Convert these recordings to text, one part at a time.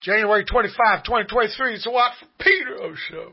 January 25, 2023. It's the Watt from Pedro Show.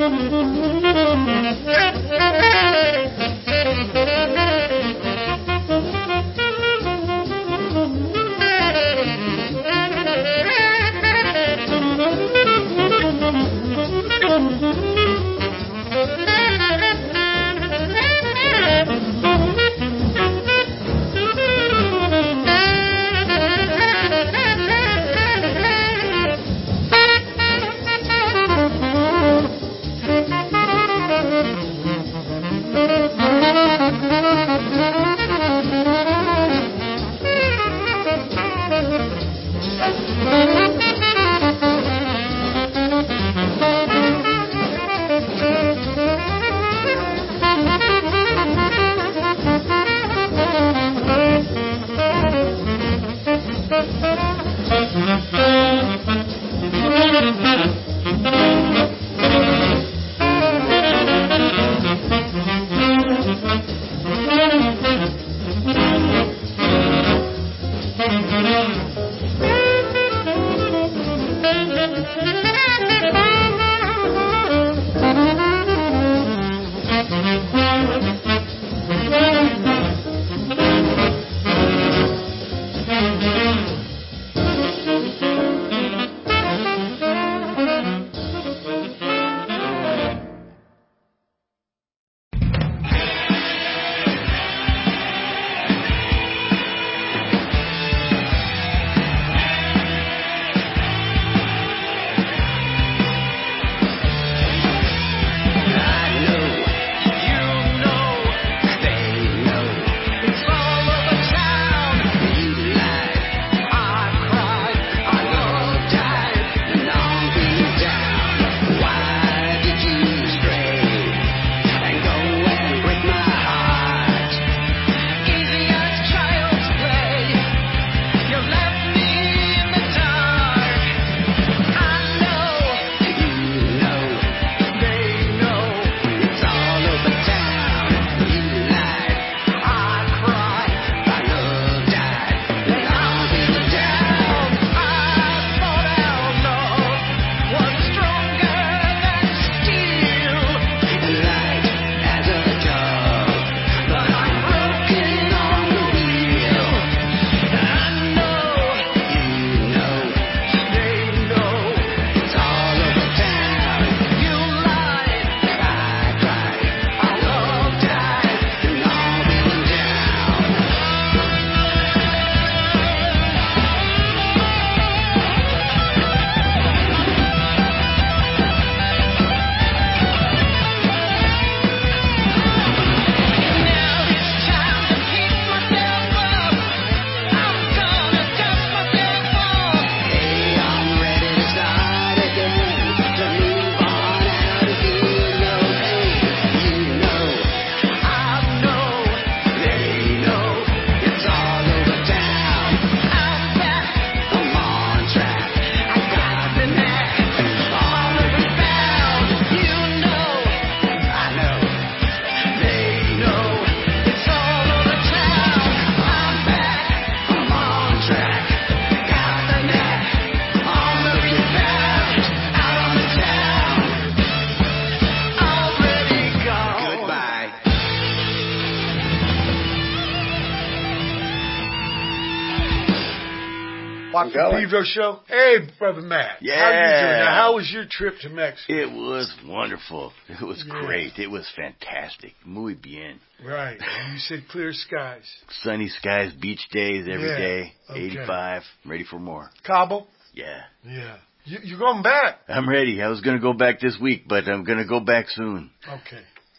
Watch the Pedro show. Hey, Brother Matt. Yeah. How you doing? Now, how was your trip to Mexico? It was wonderful. It was great. It was fantastic. Muy bien. Right. And you said clear skies. Sunny skies, beach days every day. Okay. 85. Ready for more. Cabo? Yeah. Yeah. You're going back? I'm ready. I was going to go back this week, but I'm going to go back soon. Okay.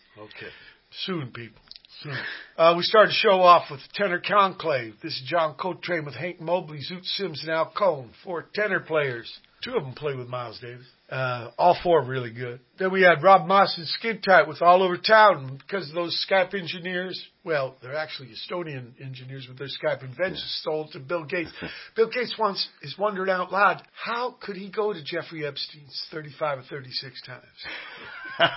Soon, people. Soon. We started the show off with Tenor Conclave. This is John Coltrane with Hank Mobley, Zoot Sims, and Al Cohn. 4 tenor players. 2 of them play with Miles Davis. All 4 really good. Then we had Rob Moss and Skin Tight with All Over Town. Because those Skype engineers, well, they're actually Estonian engineers with their Skype inventions sold to Bill Gates. Bill Gates once is wondering out loud, how could he go to Jeffrey Epstein's 35 or 36 times?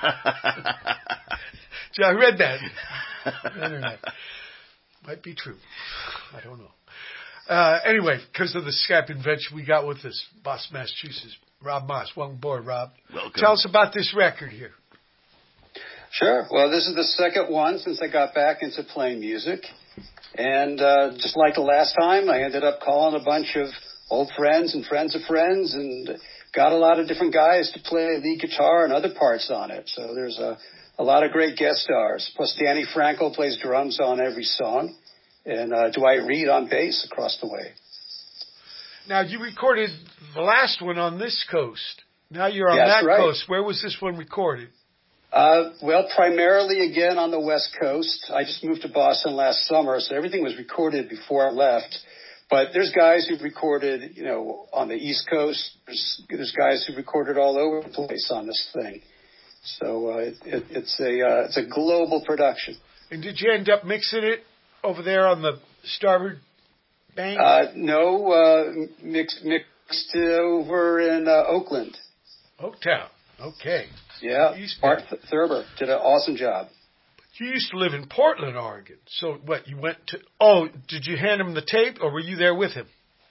I read that on the internet. Might be true. I don't know. Anyway, because of the Skype invention, we got with us Boston, Massachusetts, Rob Moss. Welcome aboard, Rob. Welcome. Tell us about this record here. Sure. Well, this is the second one since I got back into playing music. And just like the last time, I ended up calling a bunch of old friends and friends of friends and got a lot of different guys to play lead guitar and other parts on it. So there's a lot of great guest stars. Plus Danny Frankel plays drums on every song. And Dwight Reed on bass across the way. Now, you recorded the last one on this coast. Now you're on that right. coast. Where was this one recorded? Well, primarily again on the West Coast. I just moved to Boston last summer, so everything was recorded before I left. But there's guys who've recorded, on the East Coast. There's guys who recorded all over the place on this thing. So it's a global production. And did you end up mixing it over there on the starboard bank? No, mixed over in Oakland. Oaktown. Okay. Yeah, Art Thurber did an awesome job. You used to live in Portland, Oregon. So what, you went to, did you hand him the tape or were you there with him?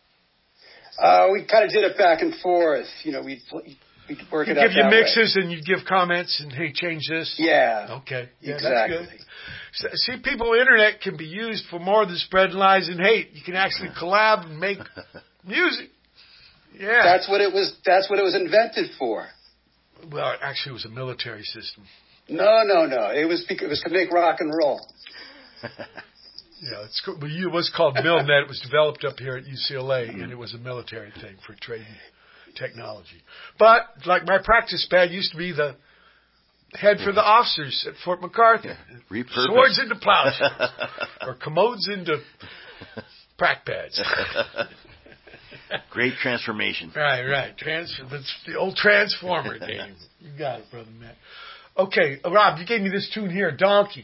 We kind of did it back and forth. We'd work it out. He'd give you that mixes way. and you'd give comments and, hey, change this. Yeah. Okay. Yeah, exactly. That's good. See, people, internet can be used for more than spreading lies and hate. You can actually collab and make music. Yeah. That's what it was invented for. Well, actually, it was a military system. No. It was to make rock and roll. Yeah, it's cool. Well, it was called MilNet. It was developed up here at UCLA, and it was a military thing for trading technology. But, like my practice pad used to be the head for the officers at Fort MacArthur. Yeah. Swords into plowshares. Or commodes into prac pads. Great transformation. Right. That's the old Transformer game. You got it, brother Matt. Okay, Rob, you gave me this tune here, Donkey.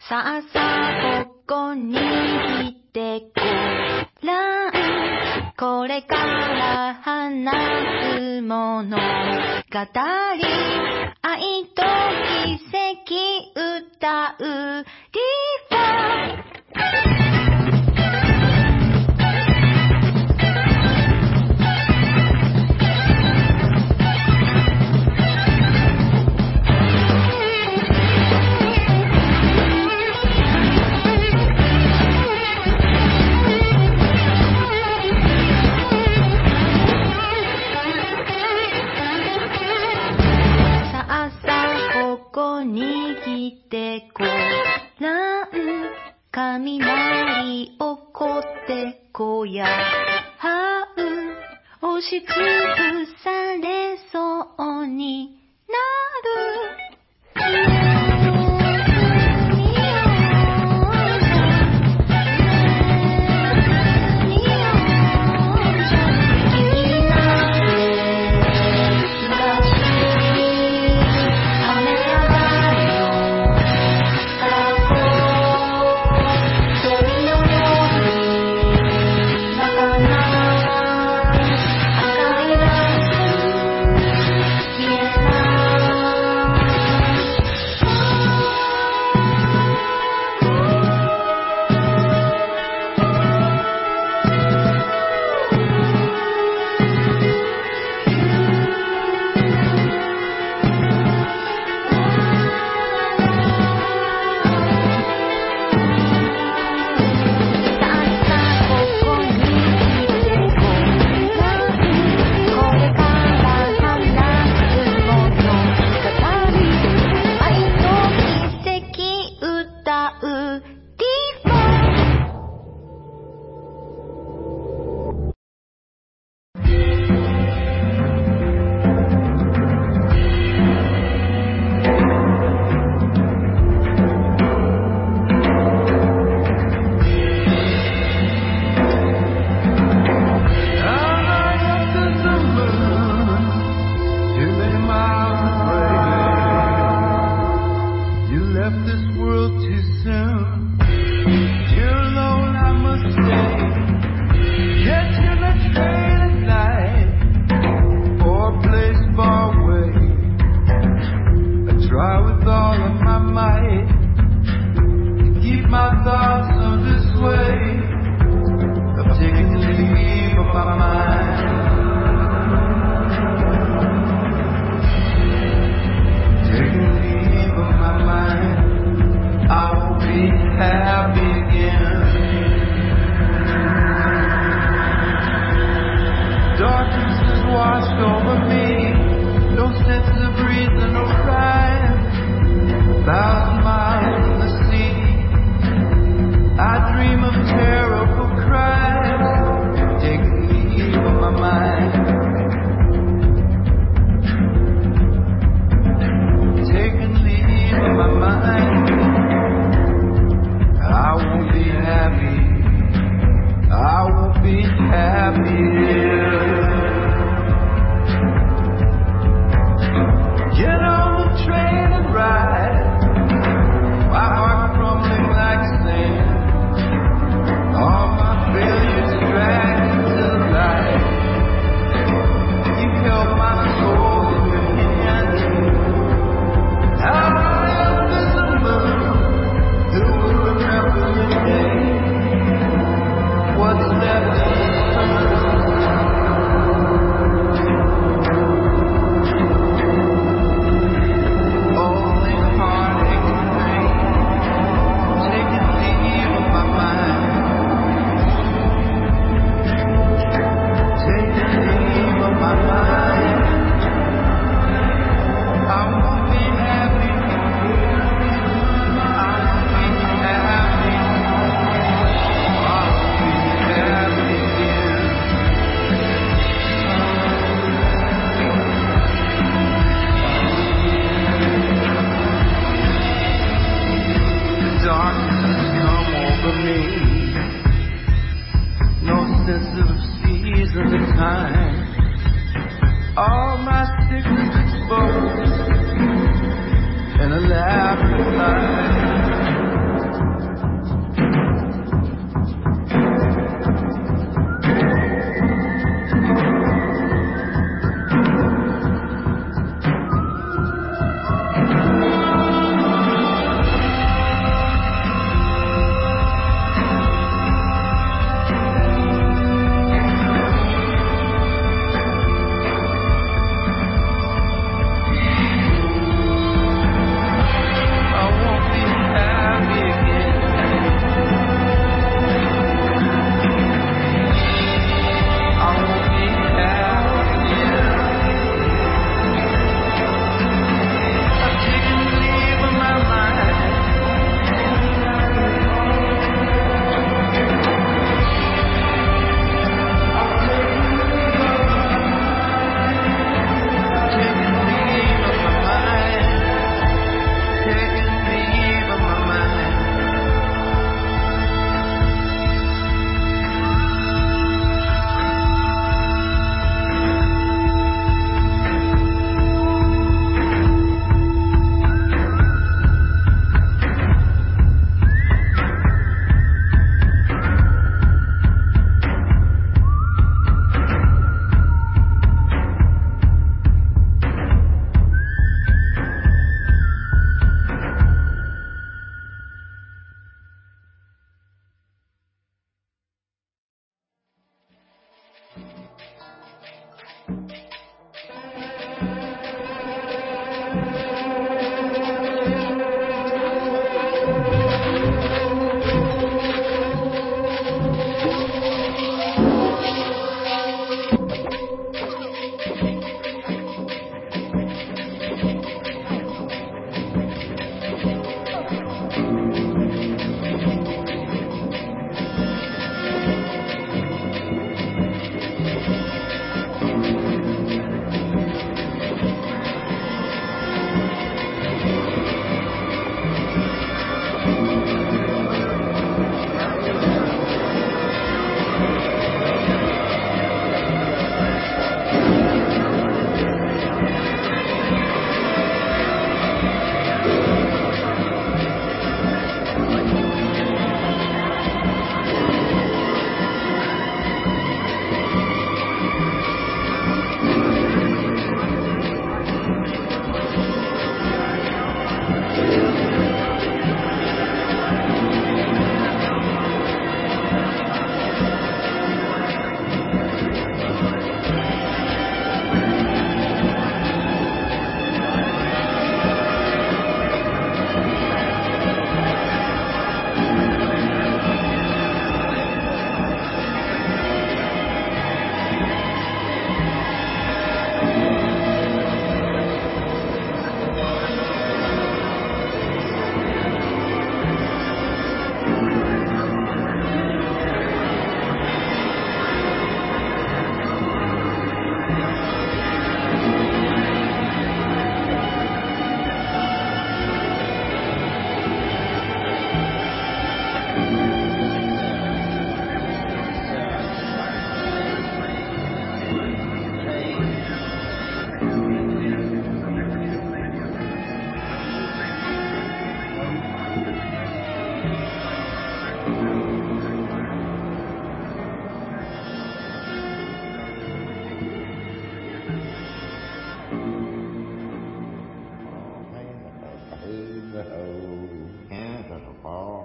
さあさあここに来てごらん。これから話すもの語り、愛と奇跡歌うリファー。ここに来てごらん。雷起こって小屋はう。押しつぶされそうになる。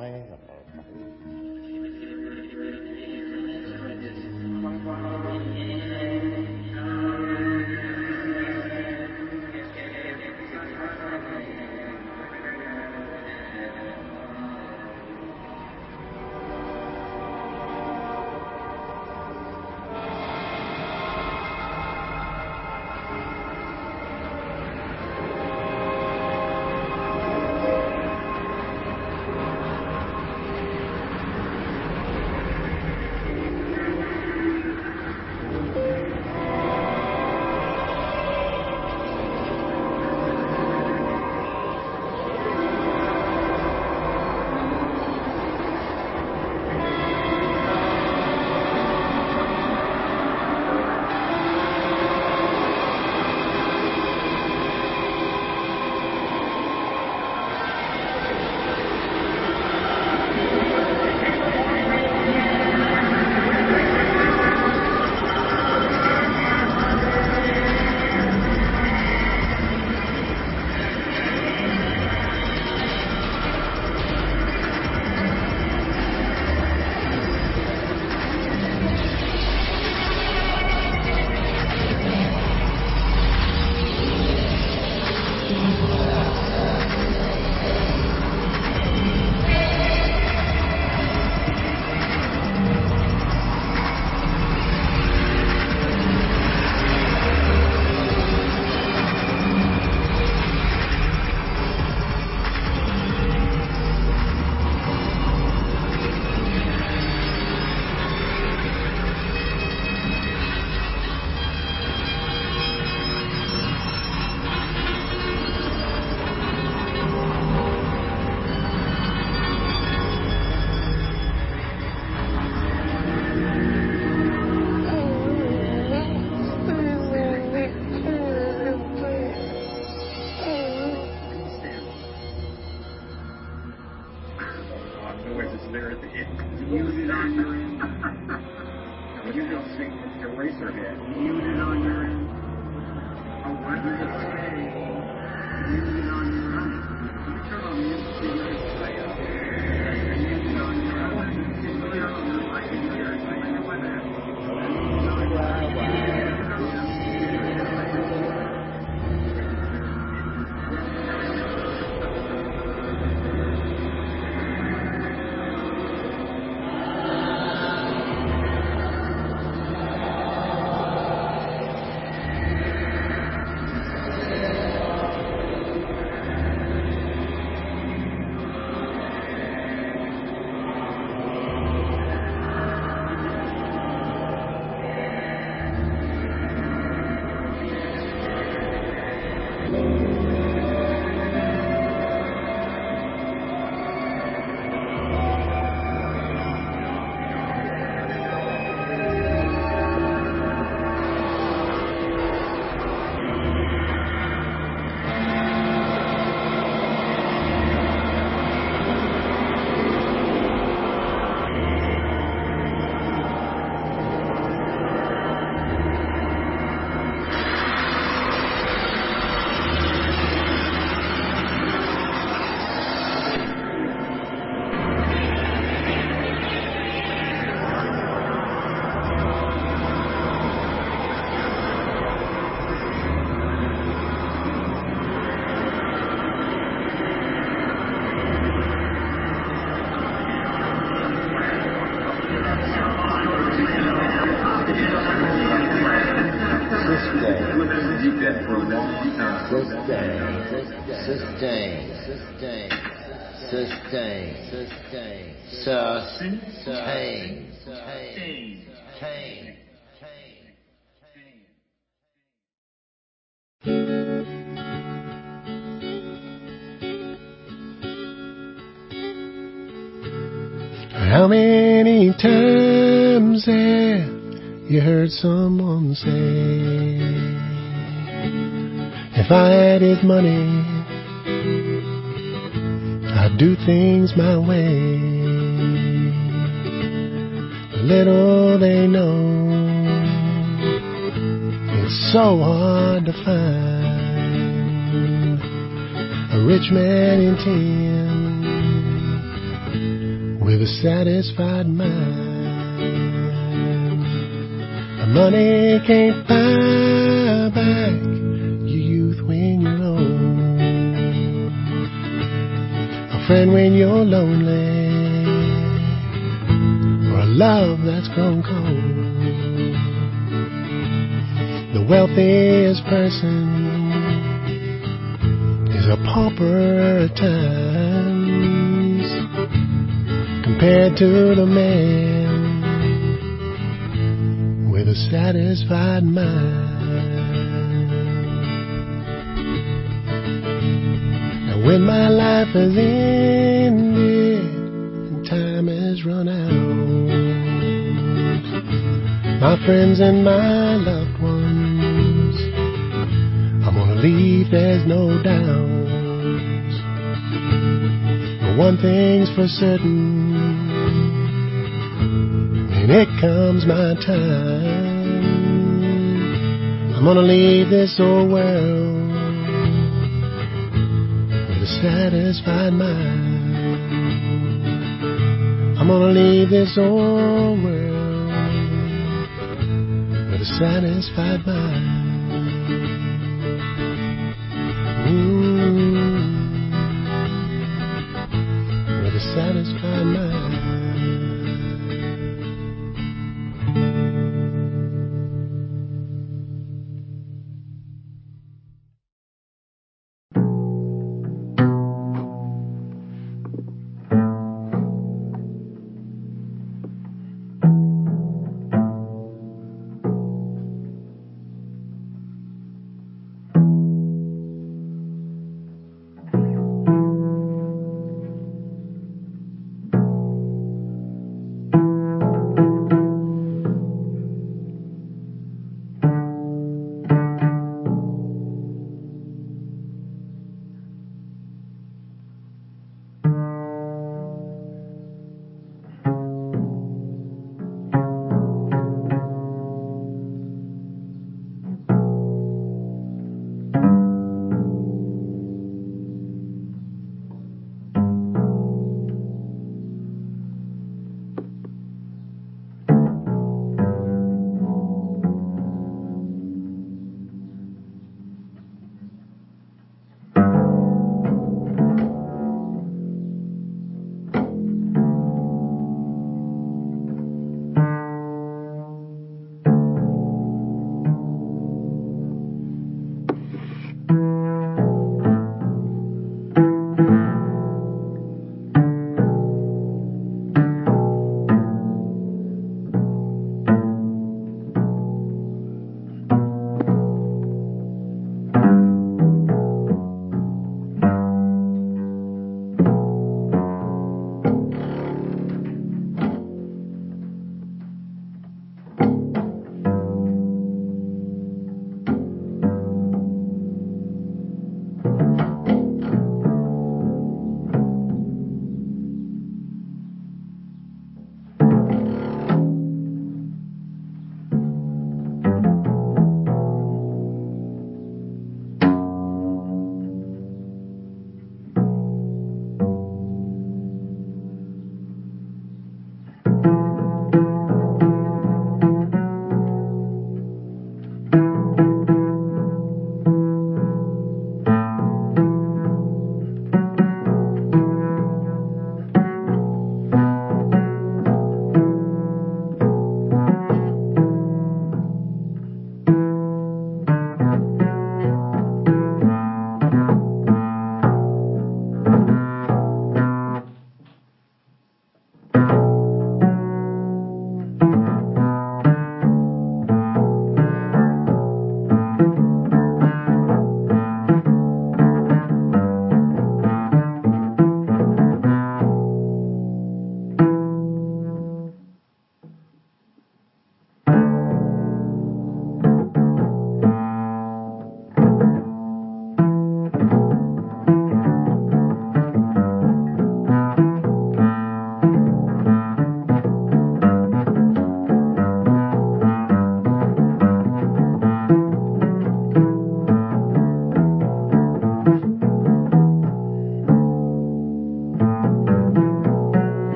How many times have you heard someone say, if I had his money, I'd do things my way. Little they know, it's so hard to find a rich man in 10 with a satisfied mind. The money can't buy back your youth when you're old, a friend when you're lonely, or a love that's grown cold. The wealthiest person is a pauper at times compared to the man with a satisfied mind. Now when my life has ended and time has run out, my friends and my loved ones, I'm gonna leave, there's no doubt. But one thing's for certain, when it comes my time, I'm gonna leave this old world with a satisfied mind. I'm gonna leave this old world with a satisfied mind. With a satisfied mind.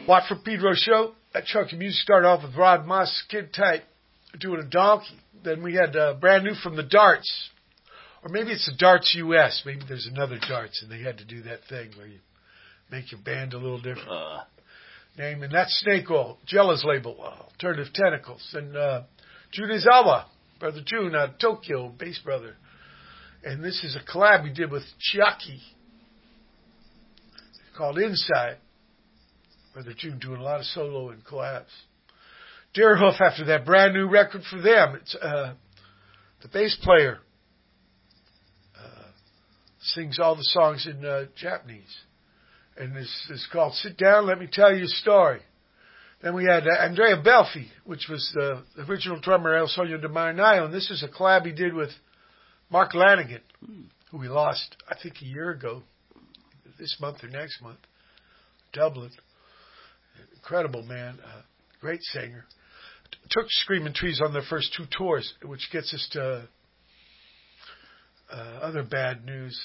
Watford Pedro show. That chunk of music started off with Rob Moss, Skid Tight, doing a donkey. Then we had brand new from the Darts. Or maybe it's the Darts US. Maybe there's another Darts, and they had to do that thing where you make your band a little different. Name, and that's Snake Oil, Jella's label, Alternative Tentacles. And Jun Izawa, Brother Jun out of Tokyo, bass brother. And this is a collab we did with Chiaki called Inside. Brother Jun doing a lot of solo and collabs. Deerhoof after that, brand new record for them. It's the bass player sings all the songs in Japanese. And this is called Sit Down, Let Me Tell You a Story. Then we had Andrea Belfi, which was the original drummer El Sogno de Marinaio, and this is a collab he did with Mark Lanigan, who we lost, I think, a year ago, this month or next month, Dublin. Incredible man, great singer. Took Screaming Trees on their first 2 tours, which gets us to other bad news.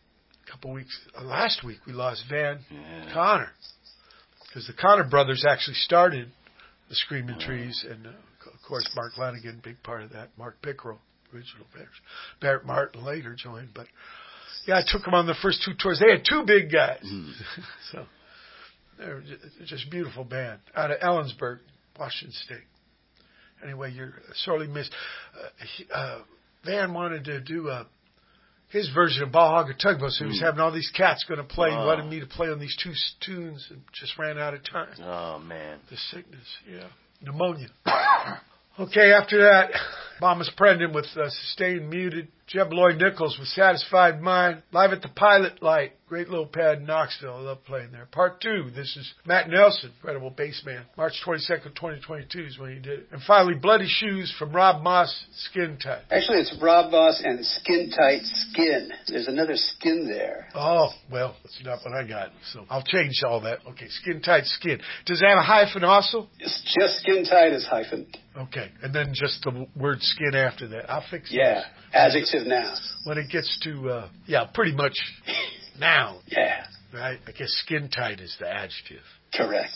Last week we lost Van Connor, because the Connor brothers actually started the Screaming Trees, and of course Mark Lanigan, big part of that. Mark Pickrell, original players. Barrett Martin later joined, but yeah, I took them on the first 2 tours. They had 2 big guys, so they're just a beautiful band out of Ellensburg, Washington State. Anyway, you're sorely missed. Van wanted to do his version of Ball Hog or Tugboat, so he was having all these cats going to play. He wanted me to play on these 2 tunes and just ran out of time. Oh, man. The sickness, yeah. Pneumonia. Okay, after that, Mama's Pregnant with Sustained Muted. Jeb Lloyd Nichols with Satisfied Mind. Live at the Pilot Light. Great little pad in Knoxville. I love playing there. Part 2, this is Matt Nelson, incredible bass man. March 22nd, 2022 is when he did it. And finally, Bloody Shoes from Rob Moss, Skin Tight. Actually, it's Rob Moss and Skin Tight Skin. There's another skin there. Oh, well, that's not what I got. So I'll change all that. Okay, Skin Tight Skin. Does it have a hyphen also? It's just Skin Tight is hyphen. Okay, and then just the word skin after that. I'll fix Yeah, those. adjective now. When it gets to, pretty much noun. Yeah. Right? I guess skin tight is the adjective. Correct.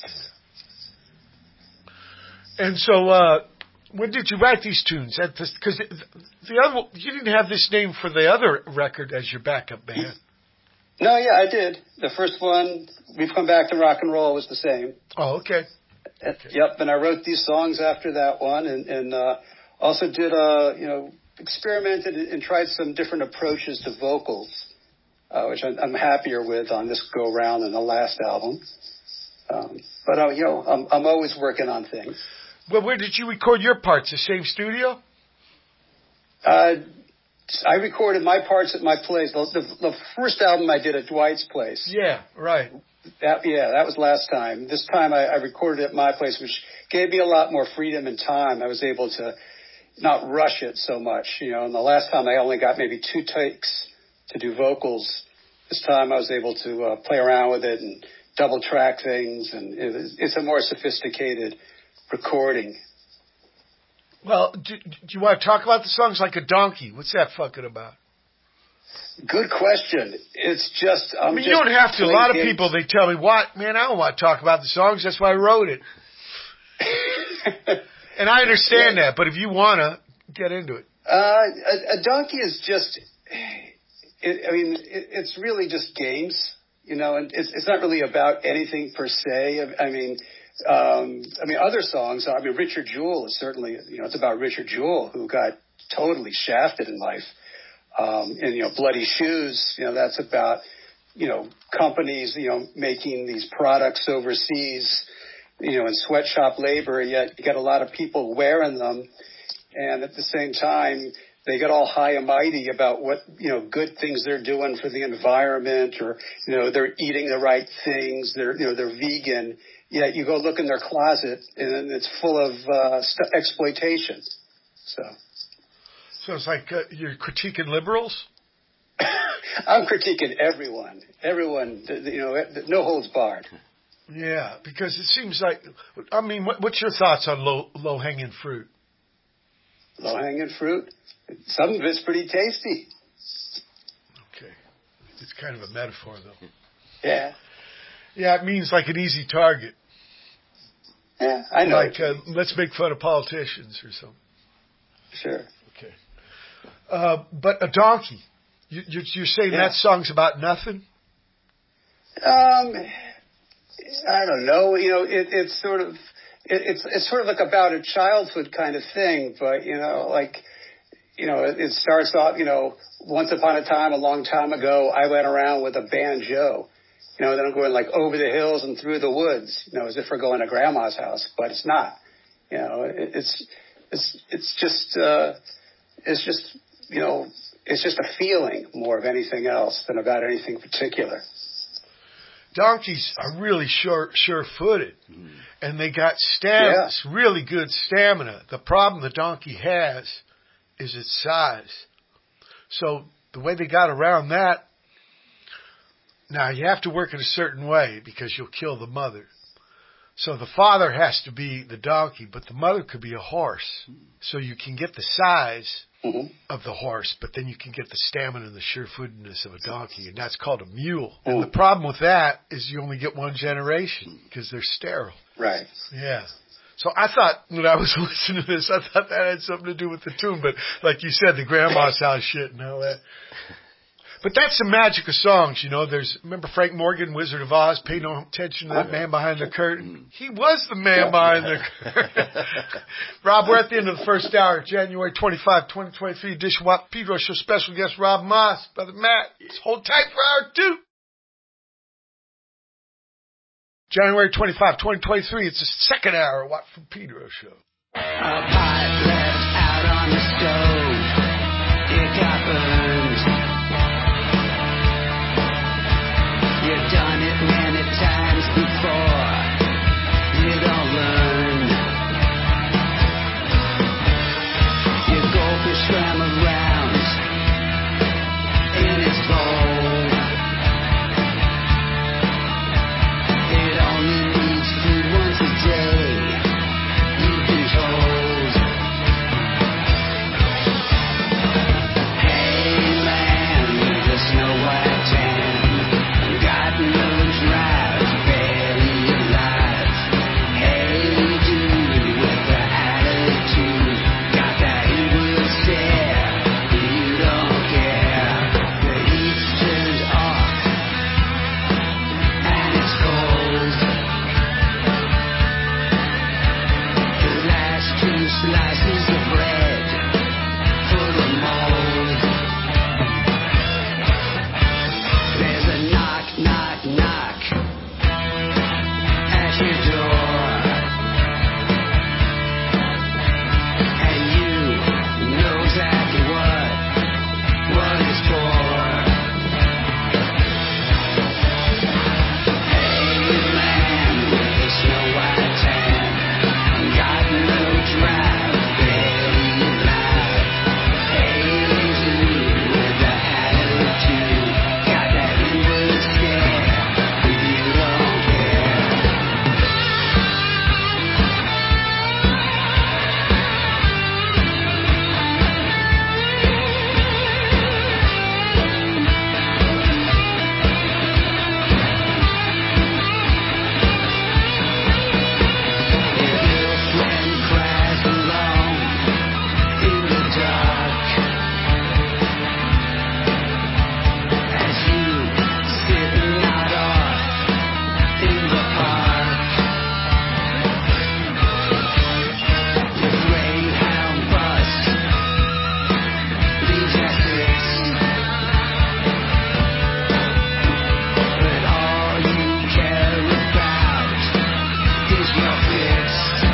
And so, when did you write these tunes? Because the other, you didn't have this name for the other record as your backup band. No, yeah, I did. The first one, We've Come Back to Rock and Roll, was the same. Oh, okay. Yep, and I wrote these songs after that one, and also did experimented and tried some different approaches to vocals, which I'm happier with on this go round than the last album. But I'm always working on things. Well, where did you record your parts? The same studio? I recorded my parts at my place. The first album I did at Dwight's place. Yeah, right. That was last time. This time I recorded at my place, which gave me a lot more freedom and time. I was able to not rush it so much, and the last time I only got maybe 2 takes to do vocals. This time I was able to play around with it and double track things, and it's a more sophisticated recording. Well, do you want to talk about the songs like a donkey? What's that fucking about? Good question. It's just... you don't have to. A lot of people, they tell me, what? Man, I don't want to talk about the songs. That's why I wrote it. And I understand that, but if you want to, get into it. A donkey is just... it's really just games, and it's not really about anything per se. Other songs, Richard Jewell is certainly, it's about Richard Jewell, who got totally shafted in life. And Bloody Shoes, that's about, companies, making these products overseas, in sweatshop labor, yet you got a lot of people wearing them. And at the same time, they get all high and mighty about what, good things they're doing for the environment, or, they're eating the right things. They're vegan. Yet you go look in their closet and it's full of exploitation. So it's like you're critiquing liberals? I'm critiquing everyone. Everyone, no holds barred. Yeah, because it seems like, what's your thoughts on low-hanging fruit? Low-hanging fruit? Some of it's pretty tasty. Okay. It's kind of a metaphor, though. Yeah. Yeah, it means like an easy target. Yeah, I know. Like, let's make fun of politicians or something. Sure. Okay. But a donkey. You're saying that song's about nothing? I don't know. You know, it's sort of like about a childhood kind of thing, but it starts off, once upon a time, a long time ago, I went around with a banjo. Then I'm going like over the hills and through the woods, as if we're going to grandma's house, but it's not. It's just a feeling more of anything else than about anything particular. Donkeys are really sure-footed, and they got stamina, really good stamina. The problem the donkey has is its size. So the way they got around that, now you have to work it a certain way because you'll kill the mother. So the father has to be the donkey, but the mother could be a horse. So you can get the size of the horse, but then you can get the stamina and the sure-footedness of a donkey, and that's called a mule. And the problem with that is you only get one generation because they're sterile. Right. Yeah. So I thought, when I was listening to this, I thought that had something to do with the tune, but like you said, the grandma's house shit and all that. But that's the magic of songs, remember Frank Morgan, Wizard of Oz, pay no attention to that man behind the curtain? He was the man behind the curtain. Rob, we're at the end of the first hour, January 25, 2023 edition of Pedro Show. Special guest Rob Moss, Brother Matt. Hold tight for hour 2. January 25, 2023, it's the second hour of Watt from Pedro Show. A pipe left out on the stove. It got burned. You've done it many times before. You don't learn. You go for swim around in its bowl. It only needs food once a day. You've been told. Hey man, with the snow white tan. Got no drive, barely alive. Hey dude with the attitude, got that inward stare, you don't care. The heat's turned off, and it's cold. The last 2 slices of bread full of mold. There's a knock, knock, knock at your door, and you know exactly what it's for. Hey man with the snow white tan, got no drive, barely alive. Hey dude with the attitude, got that inward stare, you don't care. Your girlfriend cries alone in the dark as you sit and nod off in the park. The Greyhound bus leaves Essex, but all you care about is your fix.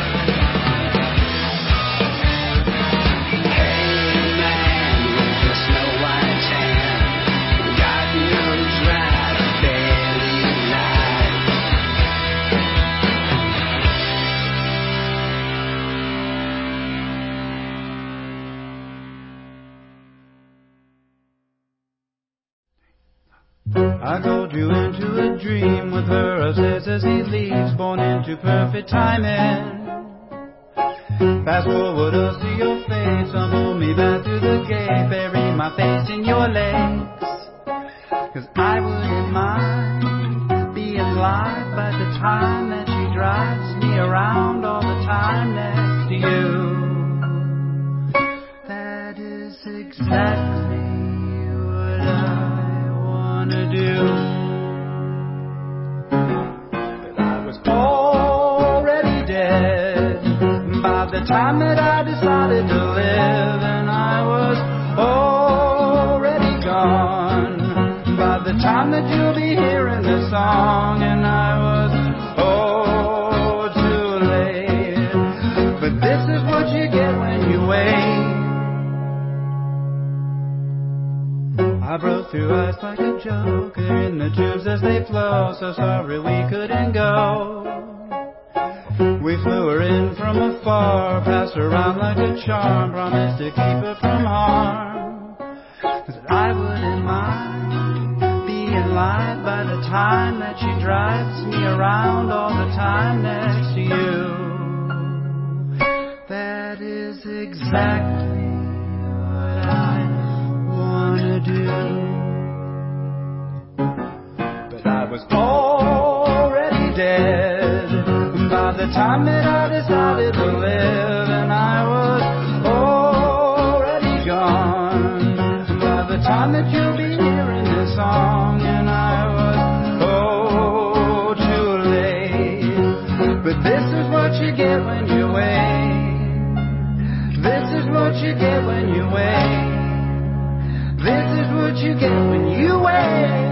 Hey man with the snow white tan, got no drive, barely alive. I called you into a dream with her, says as he leaves, born into perfect timing. Fast forward us to your face, pull me back through the gate, bury my face in your legs. 'Cause I wouldn't mind being alive by the time that you drives me around all the time next to you. That is exactly what I wanna do. But I was already dead by the time that I decided to live, and I was already gone by the time that you'll be hearing this song, and I was too late. But this is what you get when you wait. I broke through ice like a joker in the tubes as they flow. So sorry we couldn't go. We flew her in from afar, passed her around like a charm, promised to keep her from harm. 'Cause I wouldn't mind being lied by the time that she drives me around all the time next to you. That is exactly what I wanna do. But I was already dead by the time that I decided to live, and I was already gone by the time that you'll be hearing this song, and I was too late. But this is what you get when you wait. This is what you get when you wait. This is what you get when you wait.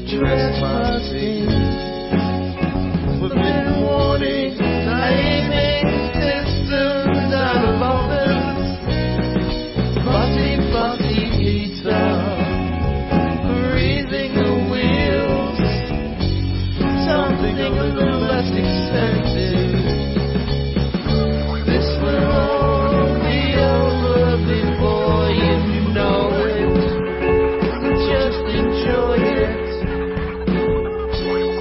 trespassing. We've been warning, aiming systems out of office. Fussy, fussy heater, breathing the wheels. Something a little less expensive. This will all be over before you know it. Just enjoy it.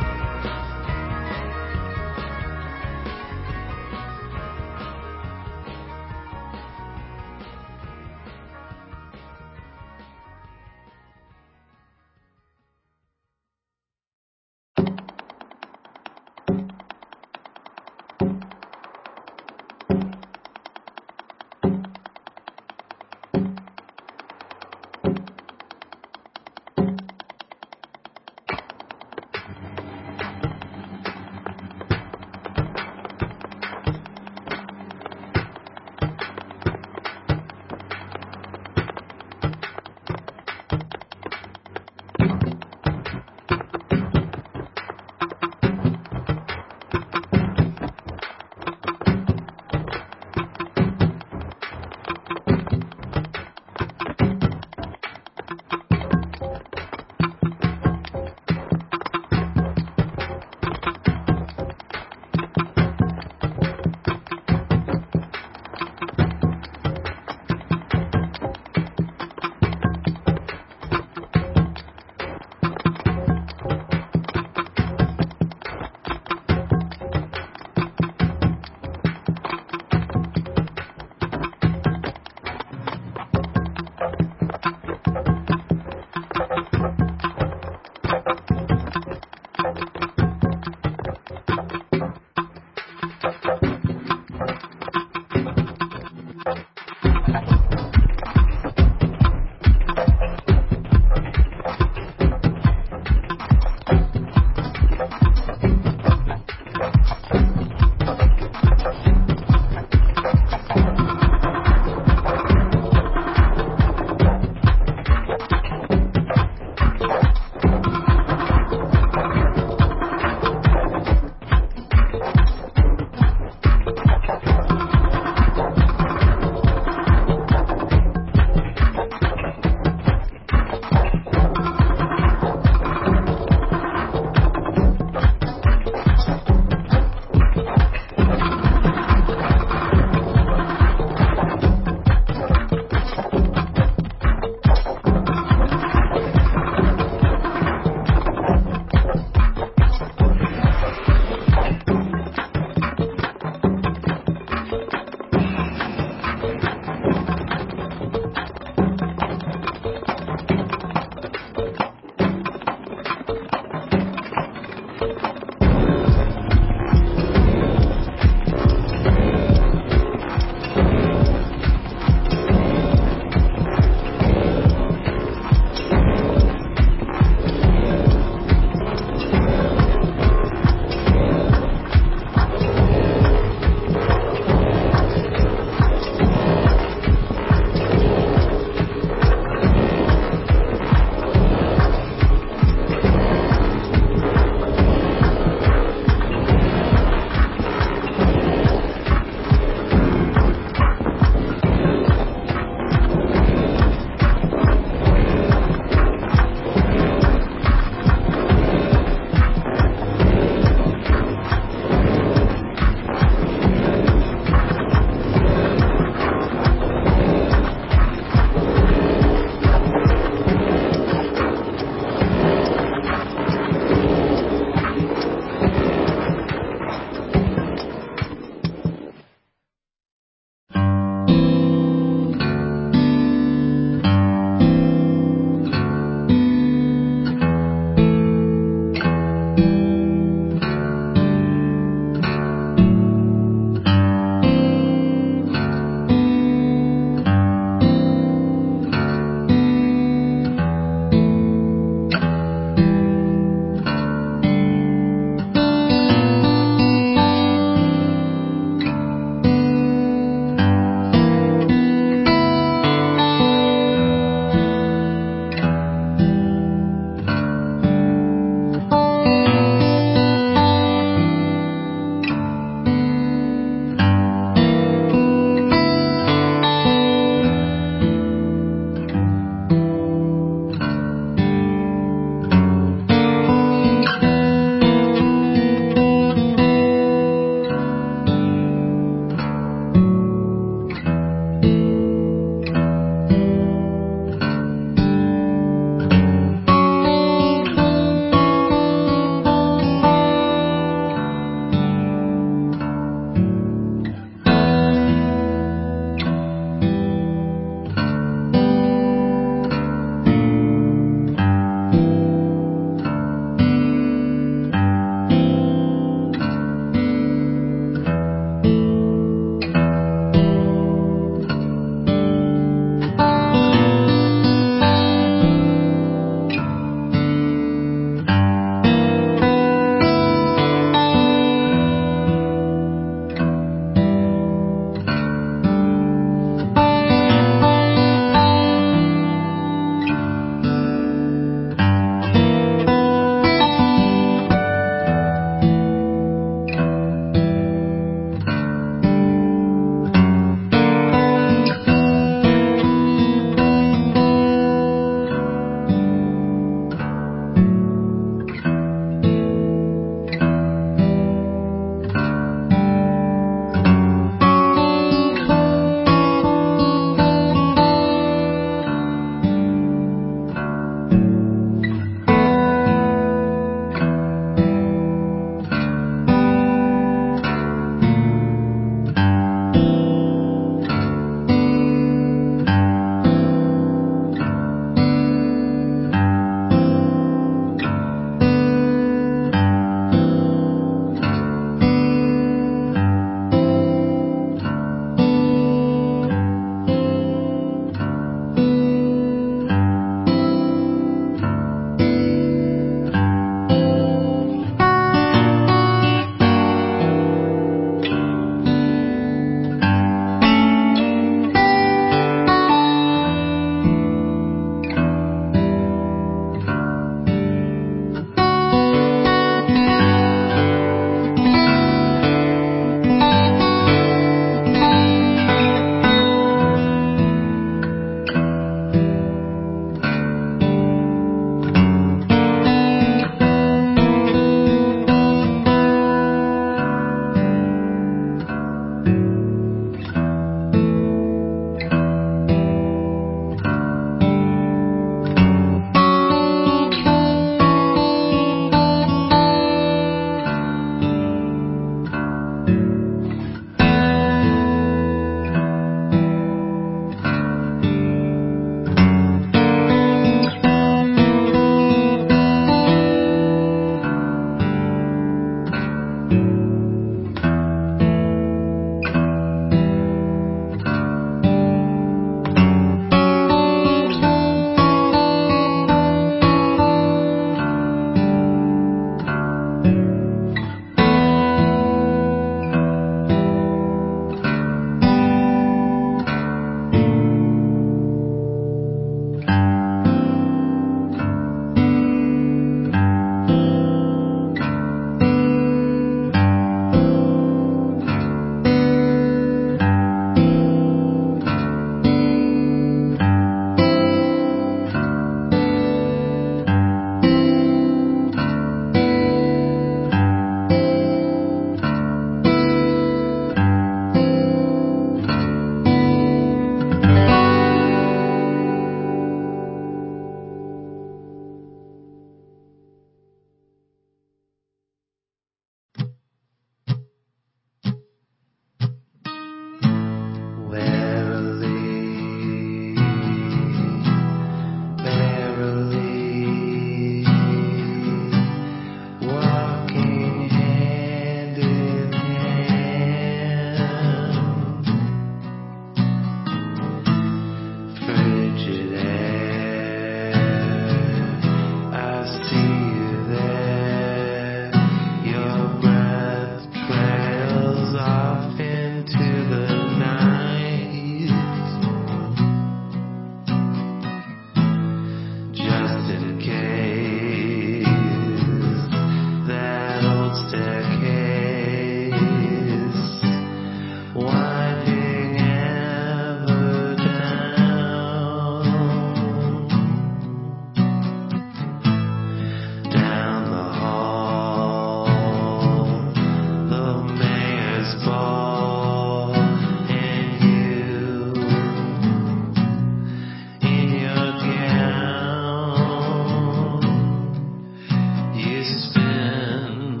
you spin.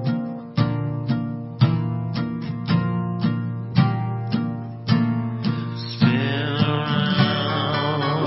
Spin around.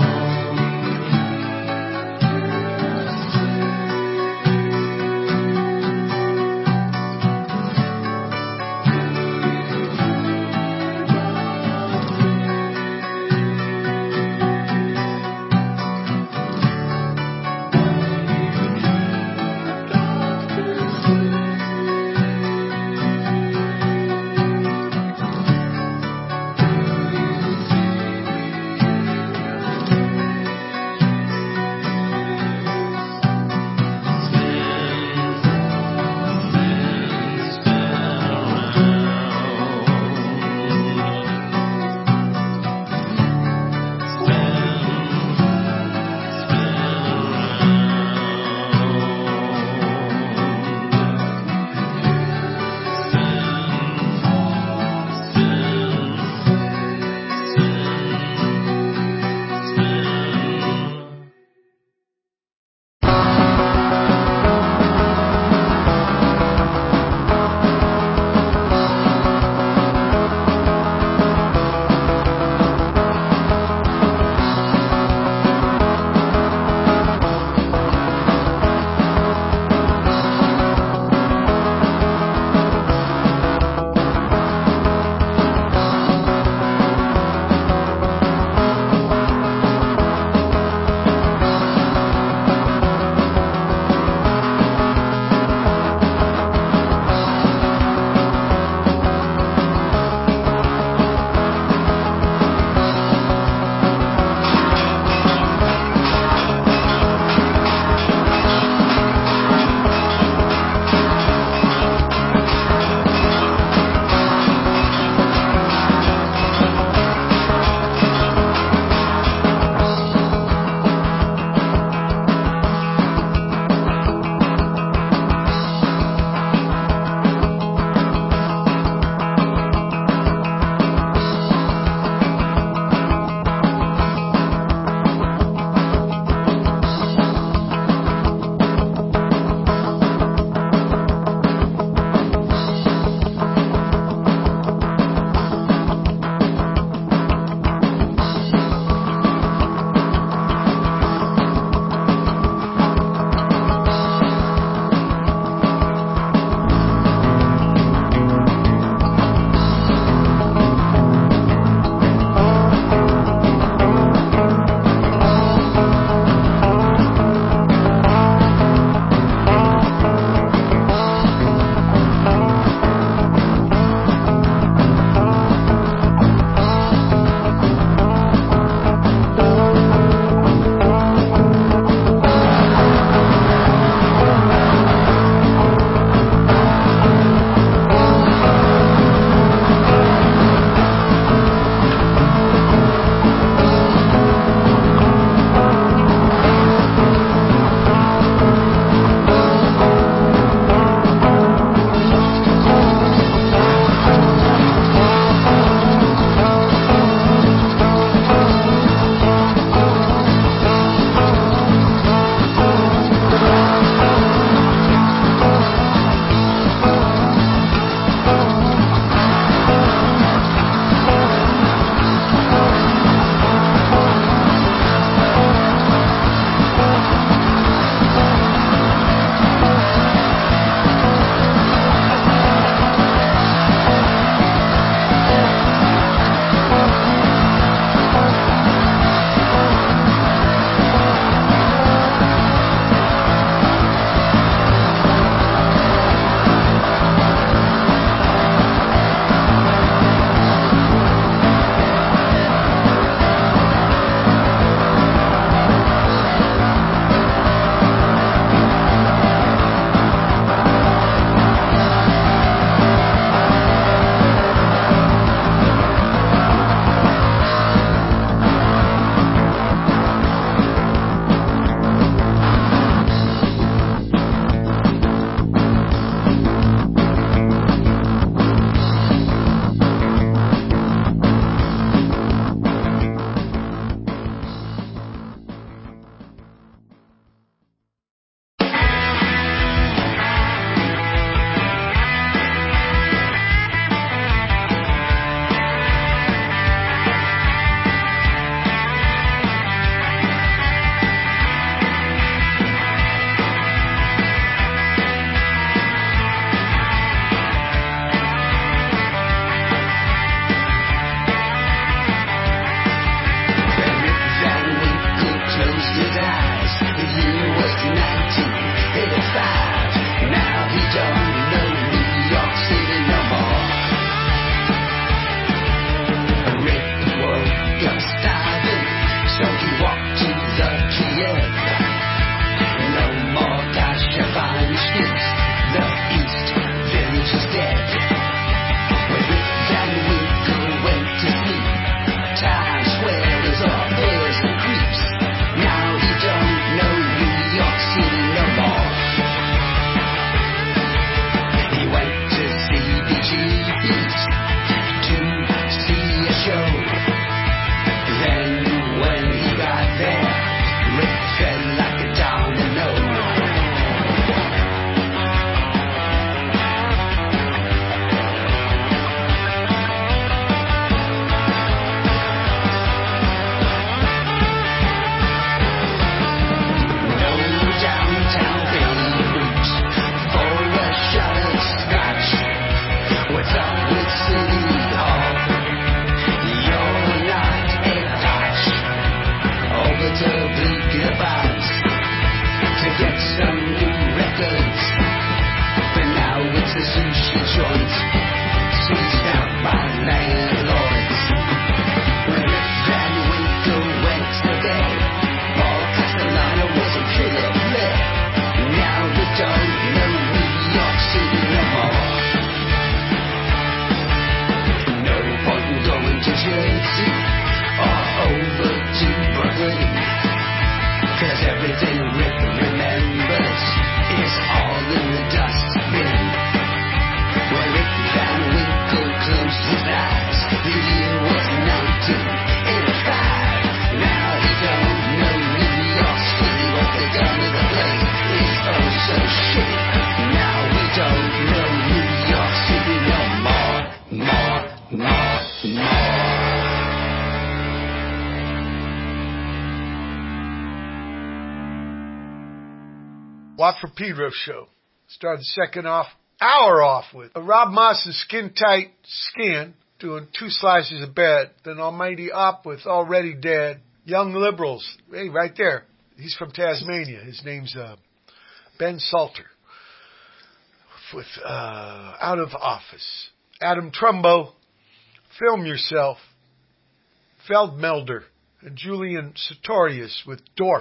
for Pedro show. Started the second hour off with Rob Moss's Skin Tight Skin, doing Two Slices of Bread. Then Almighty Up with Already Dead. Young Liberals, hey, right there. He's from Tasmania. His name's Ben Salter. With Out of Office. Adam Trumbo, Film Yourself. Feldmelder and Julian Sartorius with Dorf.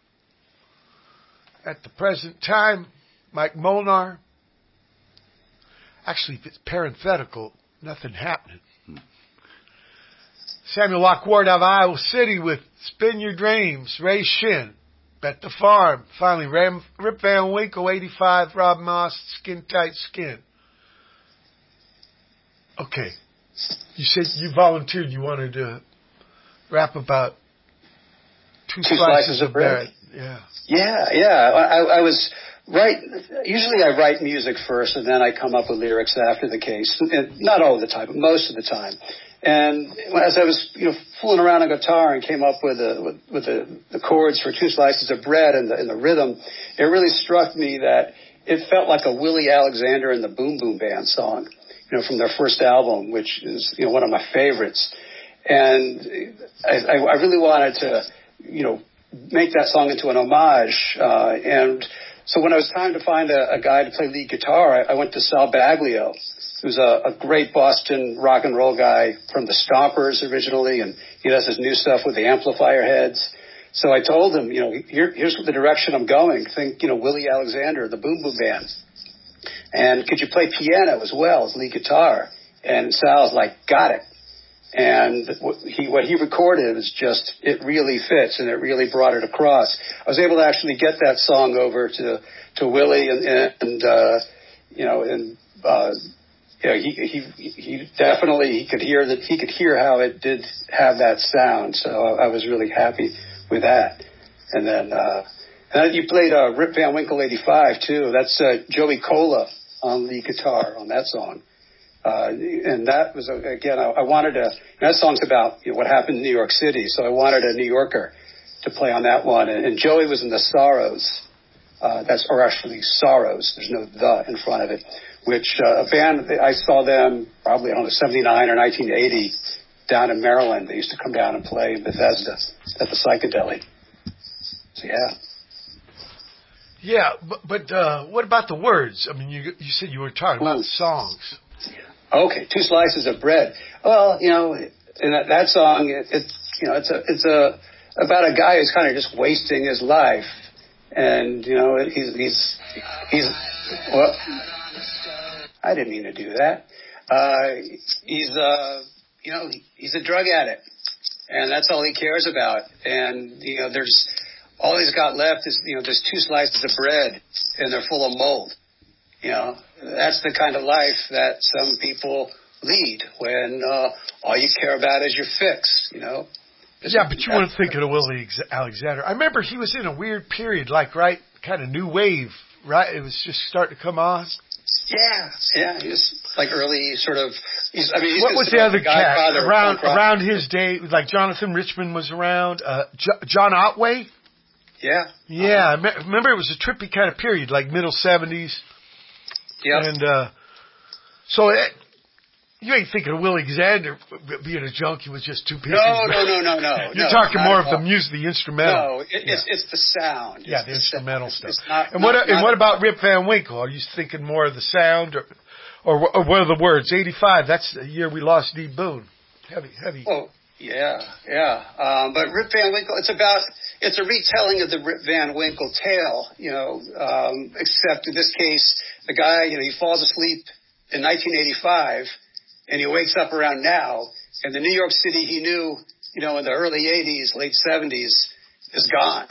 At the present time, Mike Molnar. Actually, if it's parenthetical, nothing happening. Samuel Lockward out of Iowa City with Spin Your Dreams. Ray Shin, Bet the Farm. Finally, Rip Van Winkle, 85, Rob Moss, Skin Tight Skin. Okay. You said you volunteered you wanted to rap about two slices of bread. Yeah. I was right. Usually I write music first and then I come up with lyrics after the case. And not all the time, but most of the time. And as I was, fooling around on guitar and came up with the chords for Two Slices of Bread and the rhythm, it really struck me that it felt like a Willie Alexander and the Boom Boom Band song, from their first album, which is, one of my favorites. And I really wanted to, make that song into an homage. And so when it was time to find a guy to play lead guitar, I went to Sal Baglio, who's a great Boston rock and roll guy from the Stompers originally, and he does his new stuff with the Amplifier Heads. So I told him, here's the direction I'm going. Think, Willie Alexander, the Boom Boom Band. And could you play piano as well as lead guitar? And Sal's like, got it. And what he recorded is just, it really fits, and it really brought it across. I was able to actually get that song over to Willie, he definitely, he could hear how it did have that sound. So I was really happy with that. And then you played Rip Van Winkle 85 too. That's Joey Cola on the guitar on that song. And that was, again, I wanted that song's about what happened in New York City, so I wanted a New Yorker to play on that one. And Joey was in the Sorrows, or actually Sorrows, there's no the in front of it, which a band, I saw them probably, 79 or 1980 down in Maryland. They used to come down and play in Bethesda at the Psychedelic. So, yeah. Yeah, but what about the words? I mean, you said you were talking about songs. Okay, Two Slices of Bread. Well, in that song, it's about a guy who's kind of just wasting his life, and he's well, I didn't mean to do that. He's a drug addict, and that's all he cares about. And there's all he's got left is there's two slices of bread, and they're full of mold. That's the kind of life that some people lead when all you care about is your fix, Yeah, but you weren't thinking of Willie Alexander. I remember he was in a weird period, right, kind of new wave, right? It was just starting to come on. Yeah, he was like early sort of. What was the other cat around his day? Like Jonathan Richman was around. John Otway. Yeah. Yeah, I remember it was a trippy kind of period, like middle 70s. Yeah. And so you ain't thinking of Willie Alexander being a junkie with just two pieces. No. You're talking more of the music, the instrumental. No, it's the sound. Yeah, the instrumental stuff. And what about Rip Van Winkle? Are you thinking more of the sound or what are the words? 85, that's the year we lost Dee Boone. Heavy. Oh, yeah. But Rip Van Winkle, it's a retelling of the Rip Van Winkle tale, except in this case, the guy, he falls asleep in 1985 and he wakes up around now, and the New York City he knew, in the early 80s, late 70s is gone.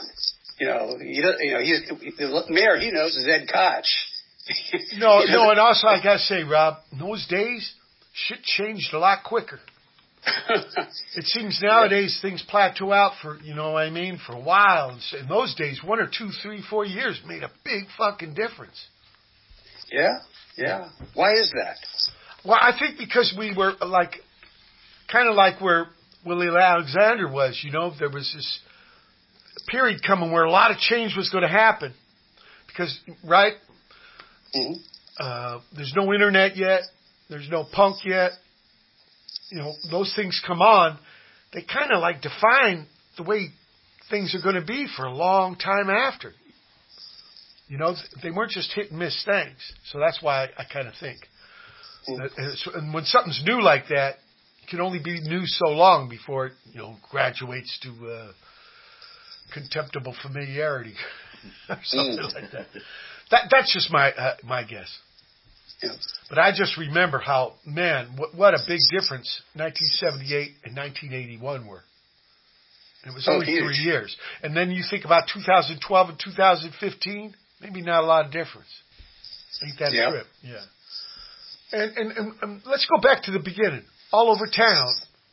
The mayor he knows is Ed Koch. No, and also I gotta say, Rob, in those days, shit changed a lot quicker. It seems nowadays things plateau out for a while. In those days, 1 or 2, 3, 4 years made a big fucking difference. Yeah. Why is that? Well, I think because we were kind of like where Willie Alexander was. There was this period coming where a lot of change was going to happen. because, right? Mm-hmm. There's no internet yet. There's no punk yet. You know, those things come on. They kind of like define the way things are going to be for a long time after. You know, they weren't just hit and miss things. So that's why I kind of think. And when something's new like that, it can only be new so long before it, you know, graduates to contemptible familiarity or something like that. That's just my guess. Yeah. But I just remember how, man, what a big difference 1978 and 1981 were. It was only huge. 3 years. And then you think about 2012 and 2015, maybe not a lot of difference. Ain't that a trip? Yeah. And let's go back to the beginning. All over town.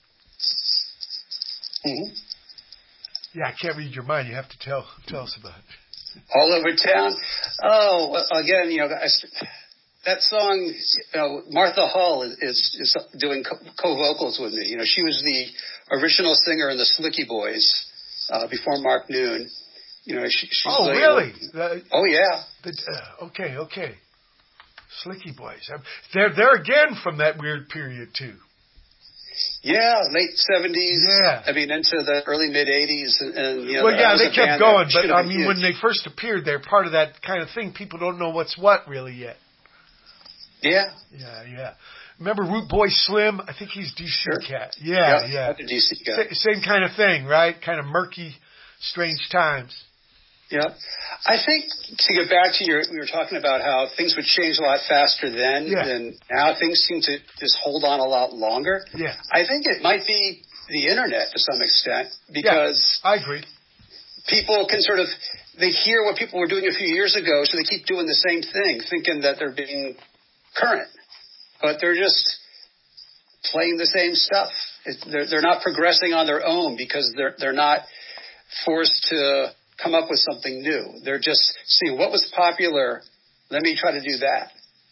Mm-hmm. Yeah, I can't read your mind. You have to tell us about it. All over town. Oh, well, again, you know, that song, you know, Martha Hall is doing co-vocals with me. You know, she was the original singer in the Slicky Boys before Mark Noon. You know, she's really? Oh, yeah. Okay. Slicky Boys. They're again from that weird period too. Yeah, late 70s. Yeah. I mean, into the early mid 80s, and you know. Well, yeah, they kept going, but I mean, huge. when they first appeared, they're part of that kind of thing. People don't know what's what really yet. Yeah. Yeah. Remember Root Boy Slim? I think he's DC Sure. Cat. Yeah. The DC guy. Same kind of thing, right? Kind of murky, strange times. Yeah. I think to get back to we were talking about how things would change a lot faster then than now. Things seem to just hold on a lot longer. Yeah. I think it might be the internet to some extent because I agree. People can they hear what people were doing a few years ago, so they keep doing the same thing, thinking that they're being current, but they're just playing the same stuff. They're not progressing on their own because they're not forced to come up with something new. They're just seeing what was popular. Let me try to do that.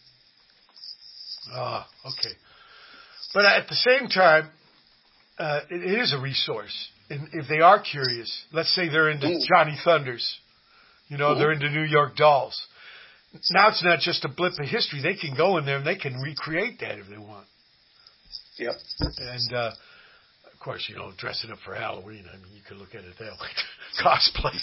Okay. But at the same time, it is a resource. And if they are curious, let's say they're into Johnny Thunders, you know, they're into New York Dolls. Now it's not just a blip of history. They can go in there and they can recreate that if they want. Yep. And, of course, you know, dressing up for Halloween, I mean, you could look at it that way. Cosplay.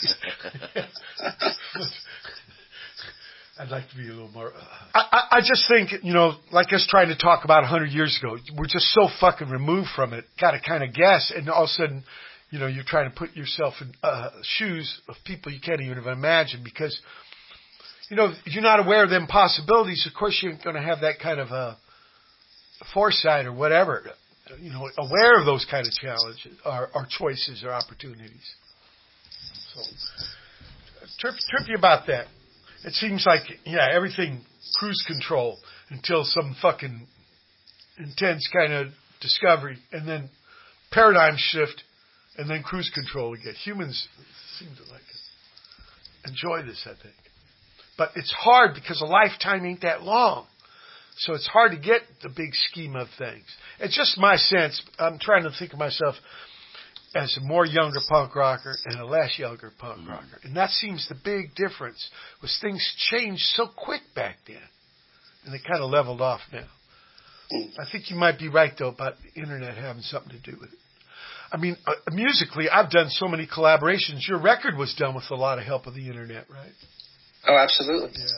I'd like to be a little more... I just think, you know, like us trying to talk about 100 years ago, we're just so fucking removed from it. Got to kind of guess, and all of a sudden, you know, you're trying to put yourself in shoes of people you can't even imagine because, you know, if you're not aware of them possibilities, of course you ain't going to have that kind of foresight or whatever, you know, aware of those kind of challenges or choices or opportunities. So, trippy about that. It seems like, everything cruise control until some fucking intense kind of discovery, and then paradigm shift, and then cruise control again. Humans seem to like it. Enjoy this, I think. But it's hard because a lifetime ain't that long. So it's hard to get the big scheme of things. It's just my sense. I'm trying to think of myself as a more younger punk rocker and a less younger punk rocker. And that seems the big difference, was things changed so quick back then. And they kind of leveled off now. I think you might be right, though, about the internet having something to do with it. I mean, musically, I've done so many collaborations. Your record was done with a lot of help of the internet, right? Oh, absolutely. Yeah.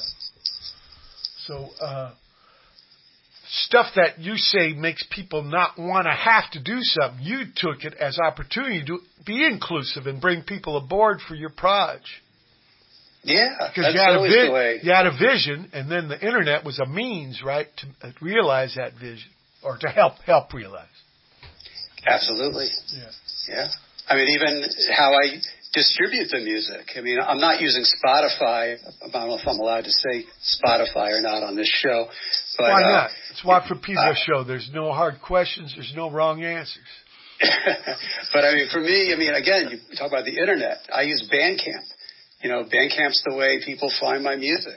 So, stuff that you say makes people not want to have to do something, you took it as opportunity to be inclusive and bring people aboard for your proj. Yeah, because that's always the way. You had a vision, and then the internet was a means, right, to realize that vision, or to help realize. Absolutely. Yeah. I mean, even how I distribute the music. I mean, I'm not using Spotify. I don't know if I'm allowed to say Spotify or not on this show. But, why not? It's Watt from Pedro show. There's no hard questions. There's no wrong answers. But I mean, for me, again, you talk about the internet. I use Bandcamp. You know, Bandcamp's the way people find my music.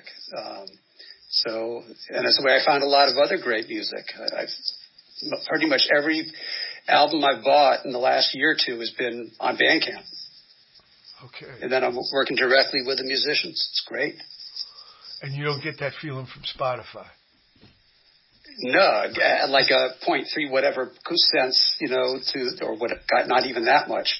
And it's the way I found a lot of other great music. Pretty much every album I've bought in the last year or two has been on Bandcamp. Okay. And then I'm working directly with the musicians. It's great. And you don't get that feeling from Spotify. No, like a 0.3 whatever cents, or what, not even that much,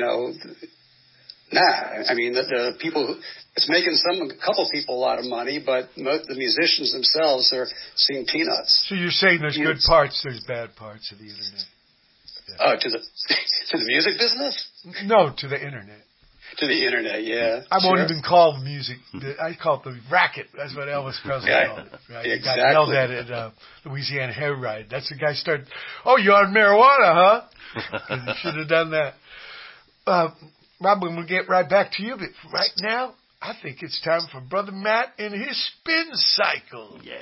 Nah, I mean the people. It's making a couple people a lot of money, but the musicians themselves are seeing peanuts. So you're saying there's good parts, there's bad parts of the internet. Yeah. Oh, to the music business? No, to the internet. To the internet, yeah. I won't even call music. I call it the racket. That's what Elvis Presley called it. Right? Exactly. He got yelled at Louisiana Hair Ride. That's the guy started. Oh, you're on marijuana, huh? And he should have done that. Rob, we'll get right back to you, but right now, I think it's time for Brother Matt and his spin cycle. Yeah.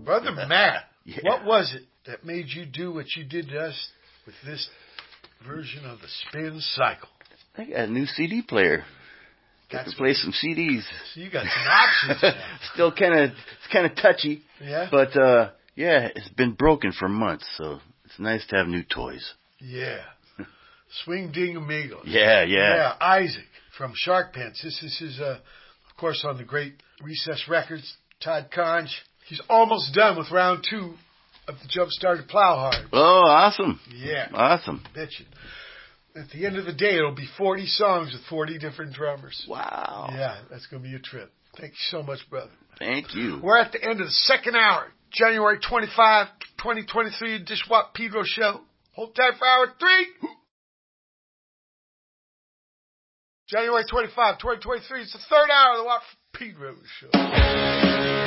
Brother Matt, Yeah. what was it that made you do what you did to us with this version of the Spin Cycle? I got a new CD player. Got to play some CDs. So you got some options now. Still it's kind of touchy. Yeah? But, yeah, it's been broken for months, so it's nice to have new toys. Yeah. Swing Ding Amigos. Yeah. Yeah, Isaac from Shark Pants. This is, of course, on the great Recess Records. Todd Conch. He's almost done with round 2 of the Jump Started Plow Hard. Oh, awesome. Yeah. Awesome. Betcha. At the end of the day, it'll be 40 songs with 40 different drummers. Wow. Yeah, that's going to be a trip. Thank you so much, brother. Thank you. We're at the end of the second hour, January 25, 2023, Dishwap Pedro Show. Hold tight for hour 3. January 25, 2023, it's the third hour of the Watt Pedro Show.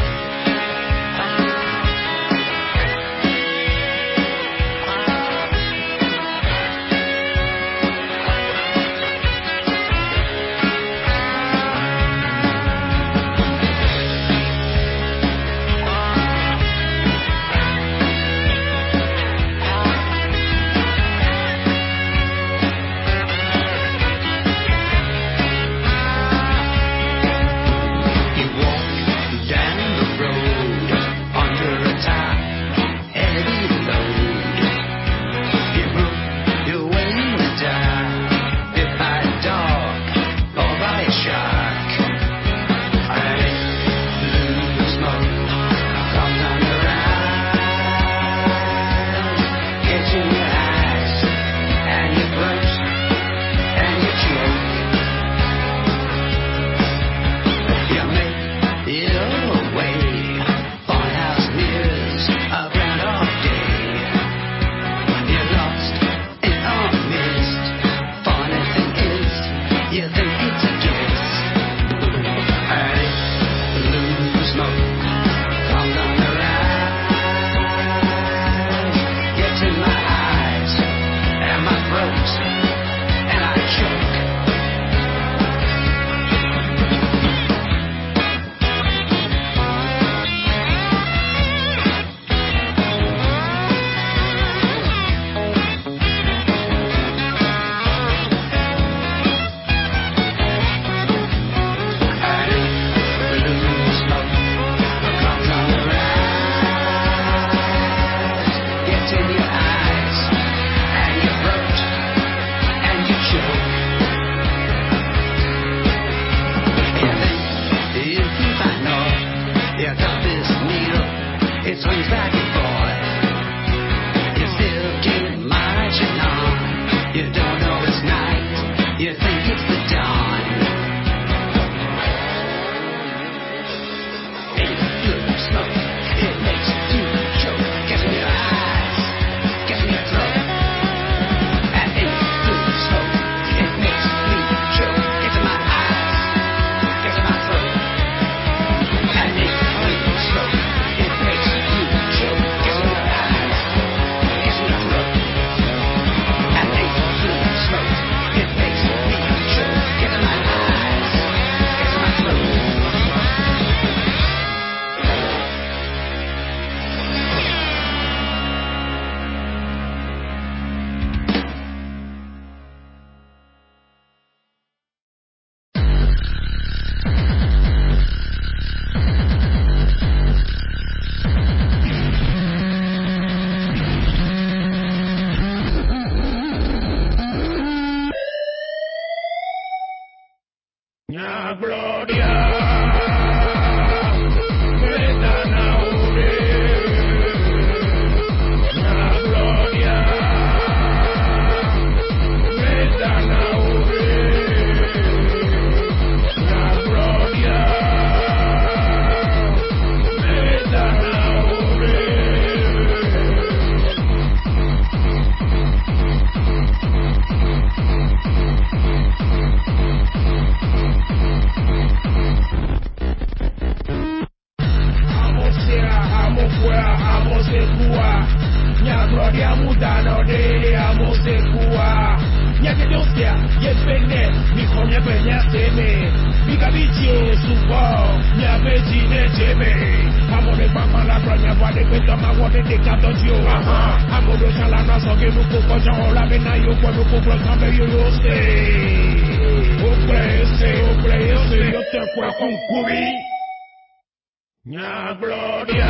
Mica bici su po', mi avvicina e Amore mamma la progna vale questo ma vuole di canto giù. Amore sala no so che non può già la vena io quando può cambiare io sei. O prese io te qua con curi. Nya gloria.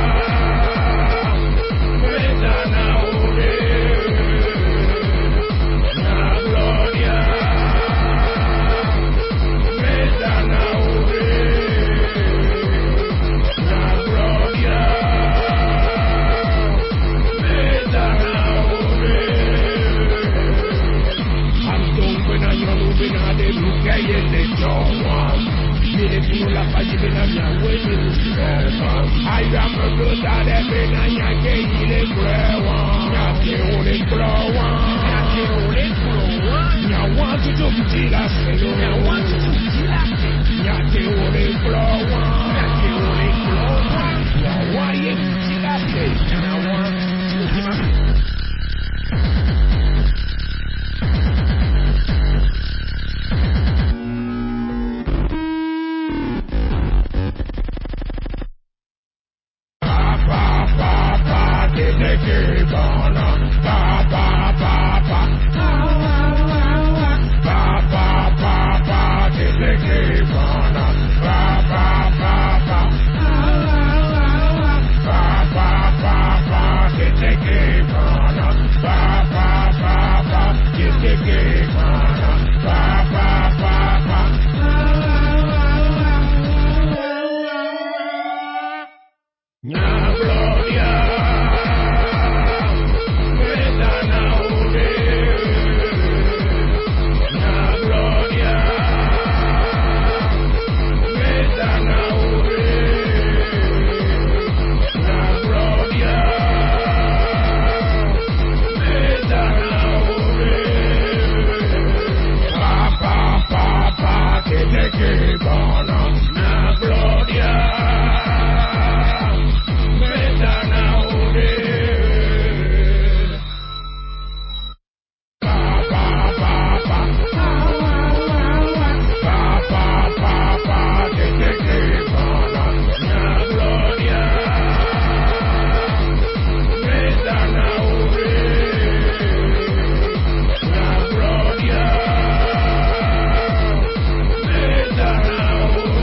Vedana ore. Nya gloria. Vedana ore. Nya gloria. Vedana ore. Anton bena yonu bena de luka yende jowa. Mire la pagina la mia wele I am a good at every night I get it blowa. Nyake ole blowa. Nyake ole blowa. Nya want to do tila selo. Nya want to do tila selo. Nyake ole blowa. Nyake ole blowa. Nya wa ye tila selo. Nya want to tila selo. Gloria,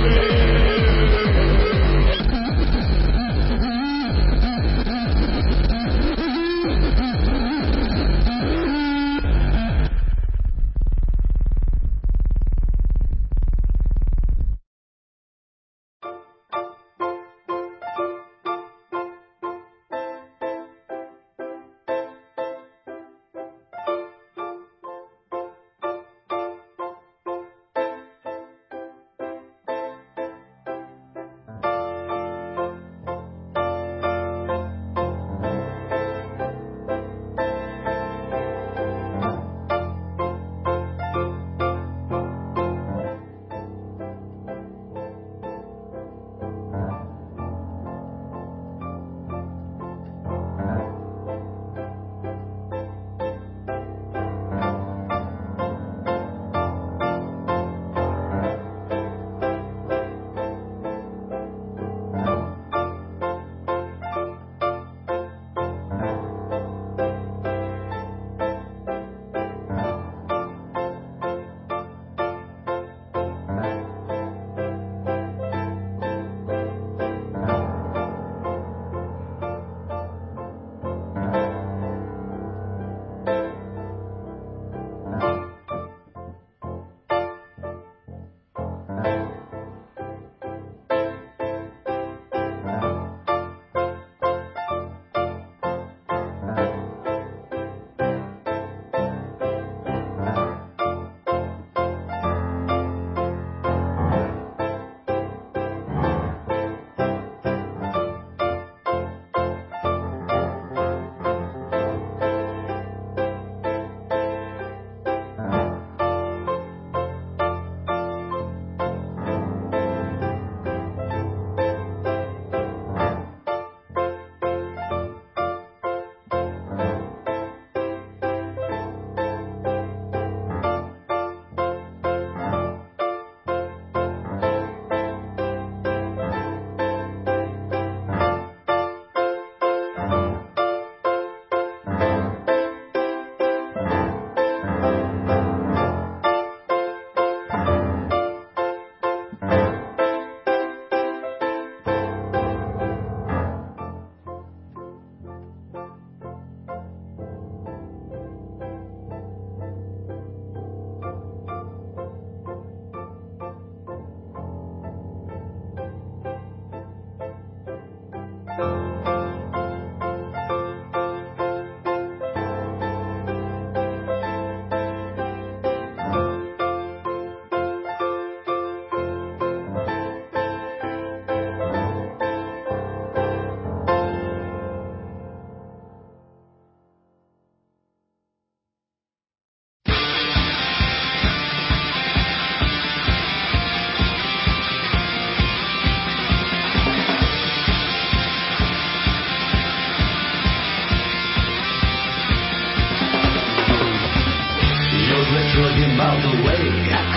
Miles away,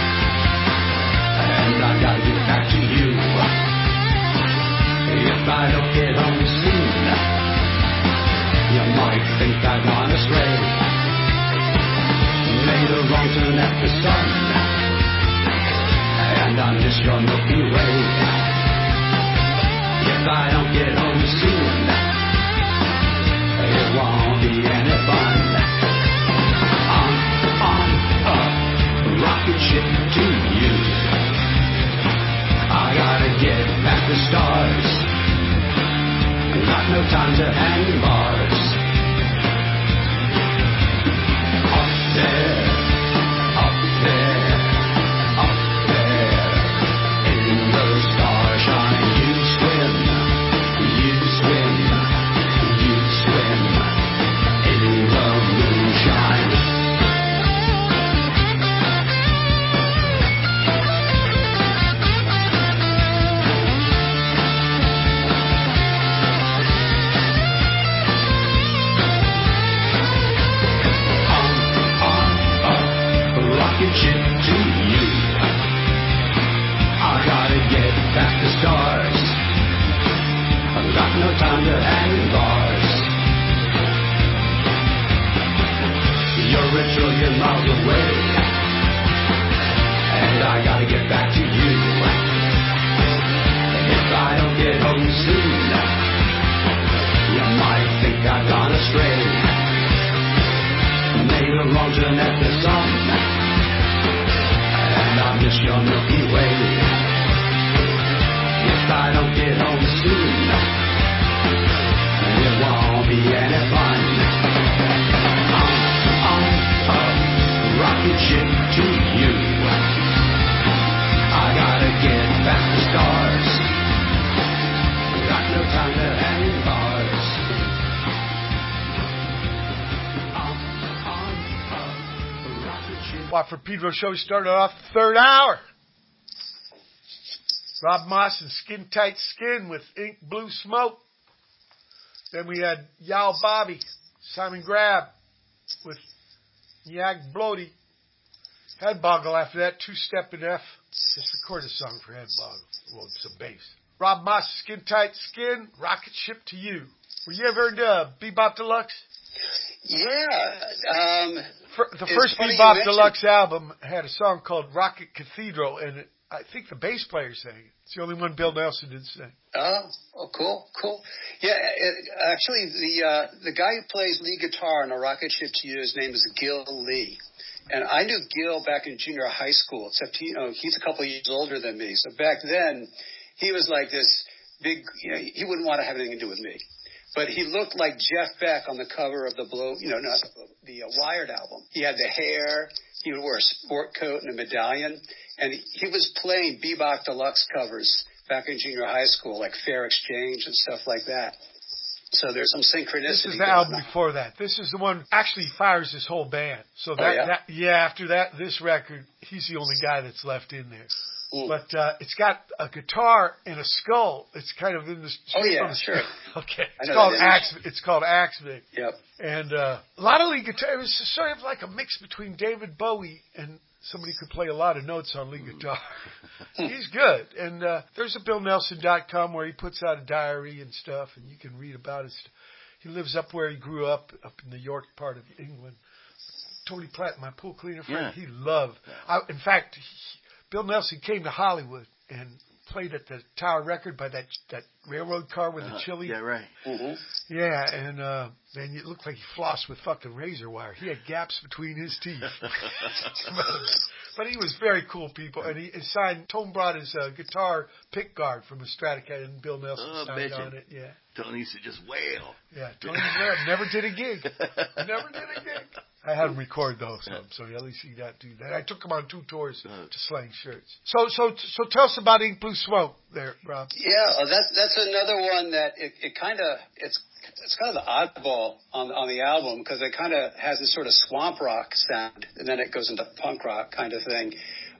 and I gotta get back to you. If I don't get home soon, you might think I've gone astray. Made a wrong turn at the sun, and I miss your Milky Way. If I don't get home soon, it won't be any fun. Rocket ship to you. I gotta get back to stars. Got no time to hang in bars. Up there, up there, up there, in the starshine you swim, you swim, you swim, in the moonshine. Ship to you. I gotta get back to stars. I've got no time to hang in bars. You're a trillion miles away, and I gotta get back to you. If I don't get home soon, you might think I've gone astray. Made a wrong turn at the sun, I miss your Milky Way. If I don't get home soon, it won't be any fun. A rocket ship to you. I gotta get back to stars. Got no time to hang in bars. Watford Pedro show started off the third hour. Rob Moss and Skin Tight Skin with Ink Blue Smoke. Then we had Yao Bobby, Simon Grab with Yag Bloody. Headboggle after that, two-step in F. Just record a song for Headboggle. Well, some bass. Rob Moss, Skin Tight Skin, Rocket Ship to You. Were you ever into Bebop Deluxe? Yeah. The first Bebop Deluxe album had a song called Rocket Cathedral, and I think the bass player sang it. It's the only one Bill Nelson didn't sing. Oh, cool. Yeah, actually, the guy who plays lead guitar on A Rocket Ship to You, his name is Gil Lee. And I knew Gil back in junior high school, except he's a couple of years older than me. So back then, he was like this big, he wouldn't want to have anything to do with me. But he looked like Jeff Beck on the cover of the Wired album. He had the hair, he would wear a sport coat and a medallion, and he was playing Bebop Deluxe covers back in junior high school, like Fair Exchange and stuff like that. So there's some synchronicity. This is the album before that. This is the one actually fires his whole band. So after that, this record, he's the only guy that's left in there. Mm. But it's got a guitar and a skull. It's kind of in the. Oh yeah, sure. Okay, it's called Axvig. Yep. And a lot of lead guitar. It was sort of like a mix between David Bowie and somebody who could play a lot of notes on lead guitar. He's good. And there's a BillNelson.com where he puts out a diary and stuff, and you can read about it. He lives up where he grew up in the York part of England. Tony Platt, my pool cleaner friend, he loved. In fact, Bill Nelson came to Hollywood and played at the Tower Record by that railroad car with the chili. Yeah, right. Mm-hmm. Yeah, and man, it looked like he flossed with fucking razor wire. He had gaps between his teeth. But he was very cool, people. And he signed, Tone brought his guitar pick guard from a Stratocaster, and Bill Nelson signed on it. Yeah. Tony used to just wail. Yeah, Tony never did a gig. Never did a gig. I had him record those, so at least he got to do that. I took him on 2 tours to Slang Shirts. So tell us about Ink Blue Smoke there, Rob. Yeah, that's another one that it's kind of the oddball on the album because it kind of has this sort of swamp rock sound, and then it goes into punk rock kind of thing.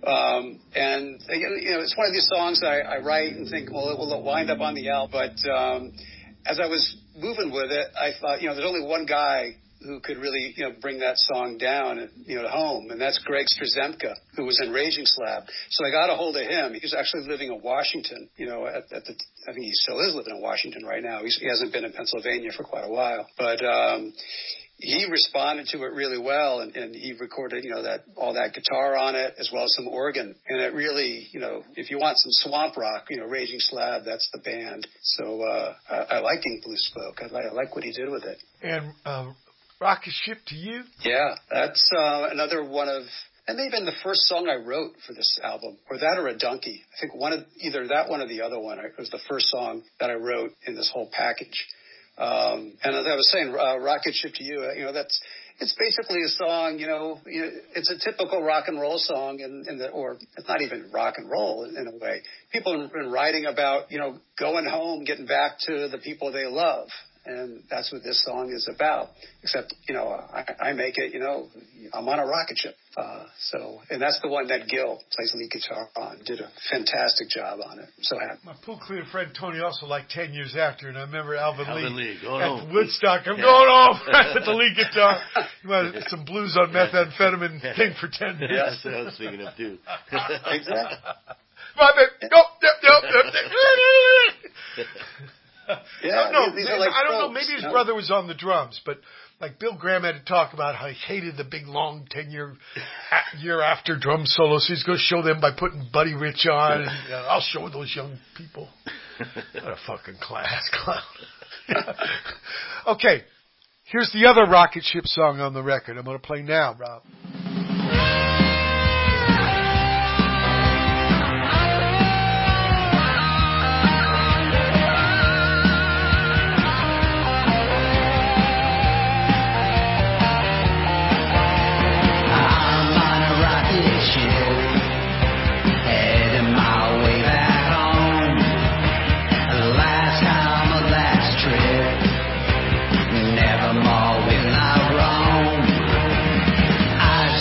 And it's one of these songs I write and think, well, will it wind up on the album? But as I was moving with it, I thought, there's only one guy who could really, bring that song down, to home, and that's Greg Strzemka, who was in Raging Slab. So I got a hold of him. He was actually living in Washington, I think he still is living in Washington right now. He hasn't been in Pennsylvania for quite a while, but he responded to it really well, and he recorded, all that guitar on it as well as some organ, and it really, if you want some swamp rock, Raging Slab, that's the band. So I like Ink Blue Smoke. I like what he did with it. And Rocket Ship to You? Yeah, that's another one of, and maybe the first song I wrote for this album, or that or A Donkey. I think either that one or the other one. It was the first song that I wrote in this whole package. And as I was saying, Rocket Ship to You, it's basically a song, it's a typical rock and roll song, or it's not even rock and roll in a way. People have been writing about, going home, getting back to the people they love. And that's what this song is about. Except, I make it, I'm on a rocket ship. And that's the one that Gil plays lead guitar on. Did a fantastic job on it. I'm so happy. My pool cleaner friend Tony also, like 10 years after, and I remember Alvin Lee going at home. Woodstock. I'm going home with the lead guitar. He wanted some blues on methamphetamine thing for 10 minutes. Yeah, that's what I was thinking of too. Exactly. Yeah, I don't know. Maybe his brother was on the drums, but like Bill Graham had to talk about how he hated the big long 10-year after drum solos. So he's going to show them by putting Buddy Rich on, and I'll show those young people. What a fucking class clown. Okay, here's the other Rocket Ship song on the record. I'm going to play now, Rob. Nevermore will I roam. I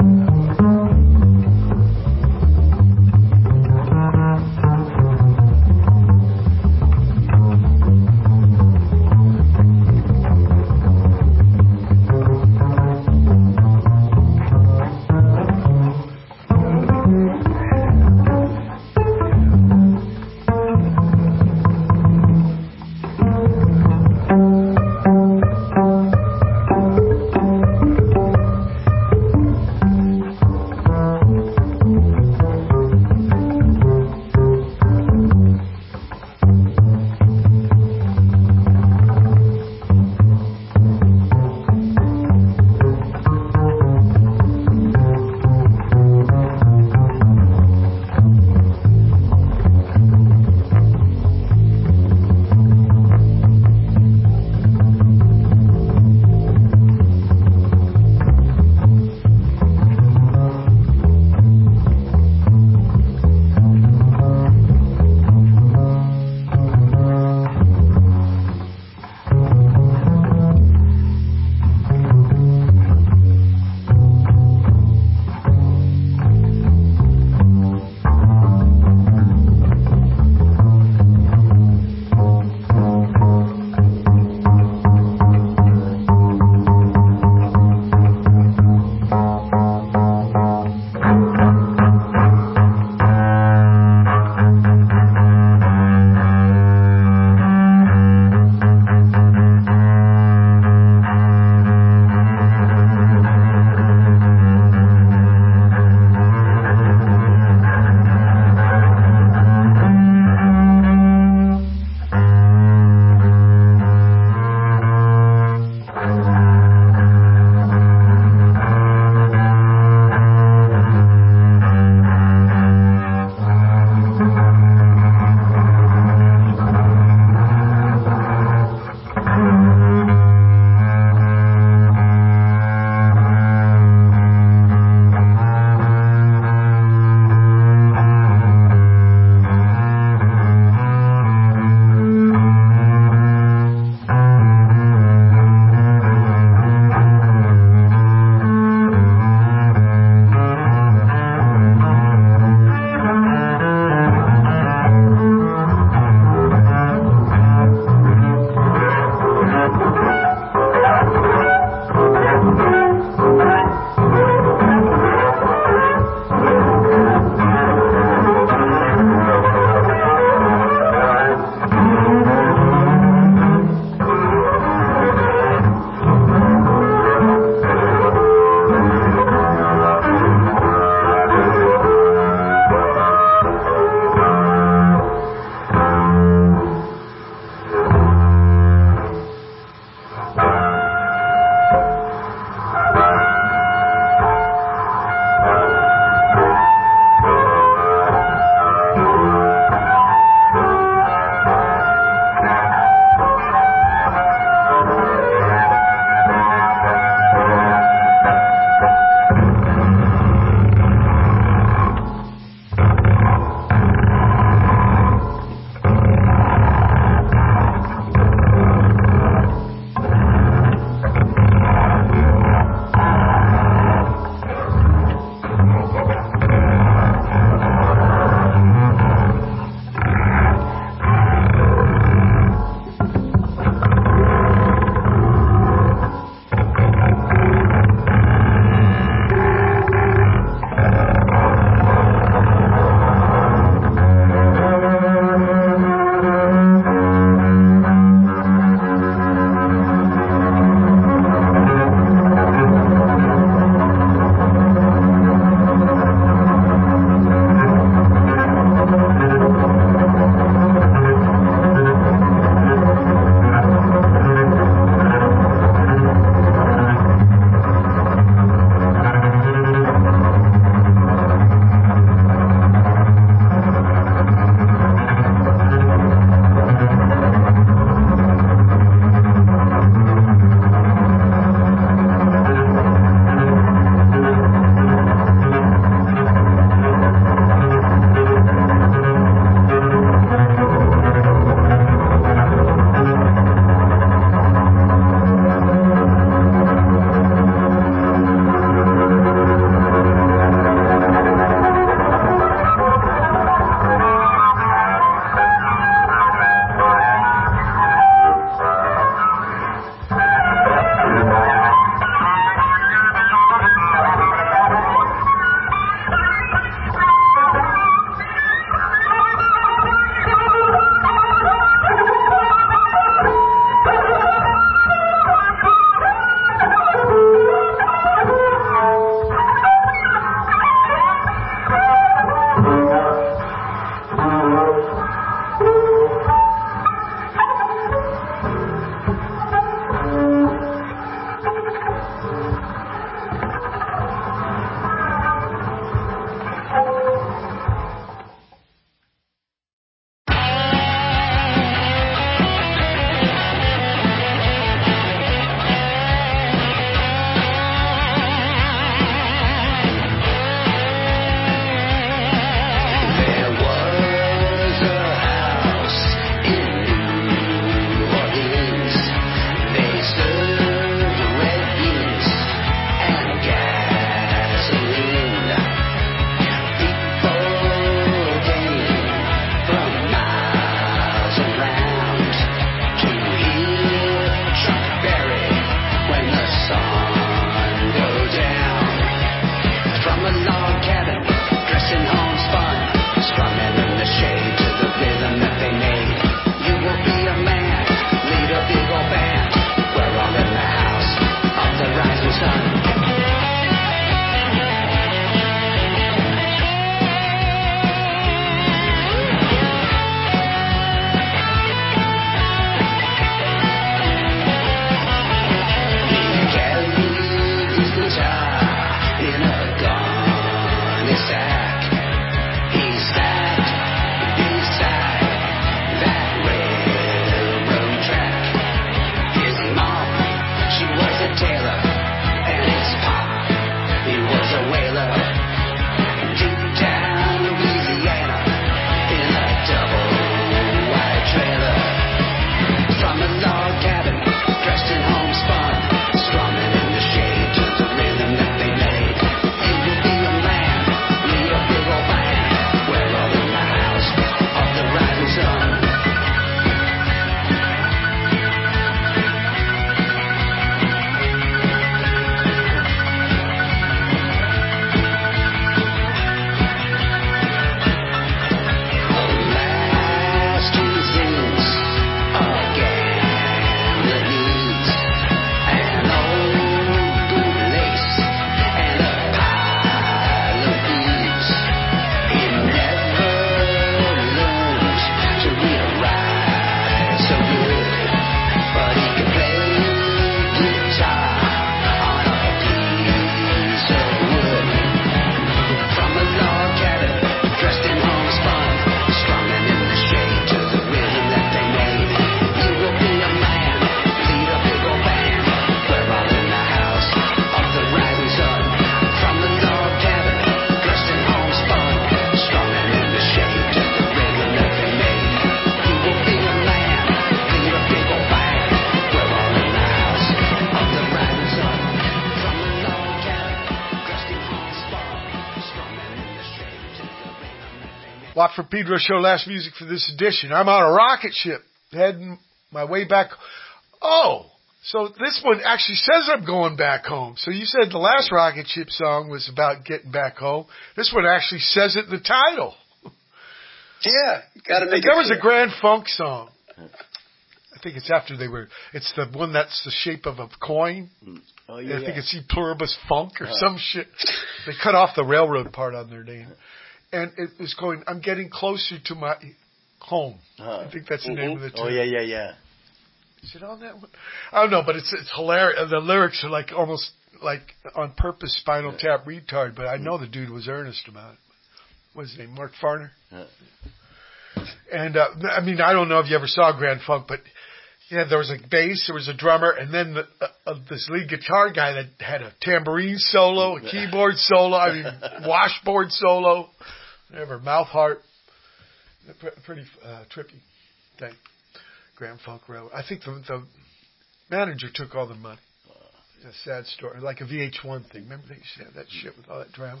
Watt from Pedro Show, last music for this edition. I'm on a rocket ship heading my way back. Oh, so this one actually says I'm going back home. So you said the last rocket ship song was about getting back home. This one actually says it in the title. Yeah, got to make it There was clear. a Grand Funk song. I think it's after it's the one that's the shape of a coin. Oh, I think it's E Pluribus Funk or some shit. They cut off the railroad part on their name. And it was going, I'm getting closer to my home. I think that's the name of the tune. Oh, yeah. Is it on that one? I don't know, but it's hilarious. The lyrics are like almost like on purpose Spinal Tap retard, but I know the dude was earnest about it. What's his name? Mark Farner? And, I mean, I don't know if you ever saw Grand Funk, but yeah, there was a bass, there was a drummer, and then this lead guitar guy that had a tambourine solo, a keyboard solo, I mean, washboard solo, whatever, mouth harp. Pretty trippy thing. Grand Funk Railroad. I think the manager took all the money. A sad story, like a VH1 thing. Remember they used to have that shit with all that drama.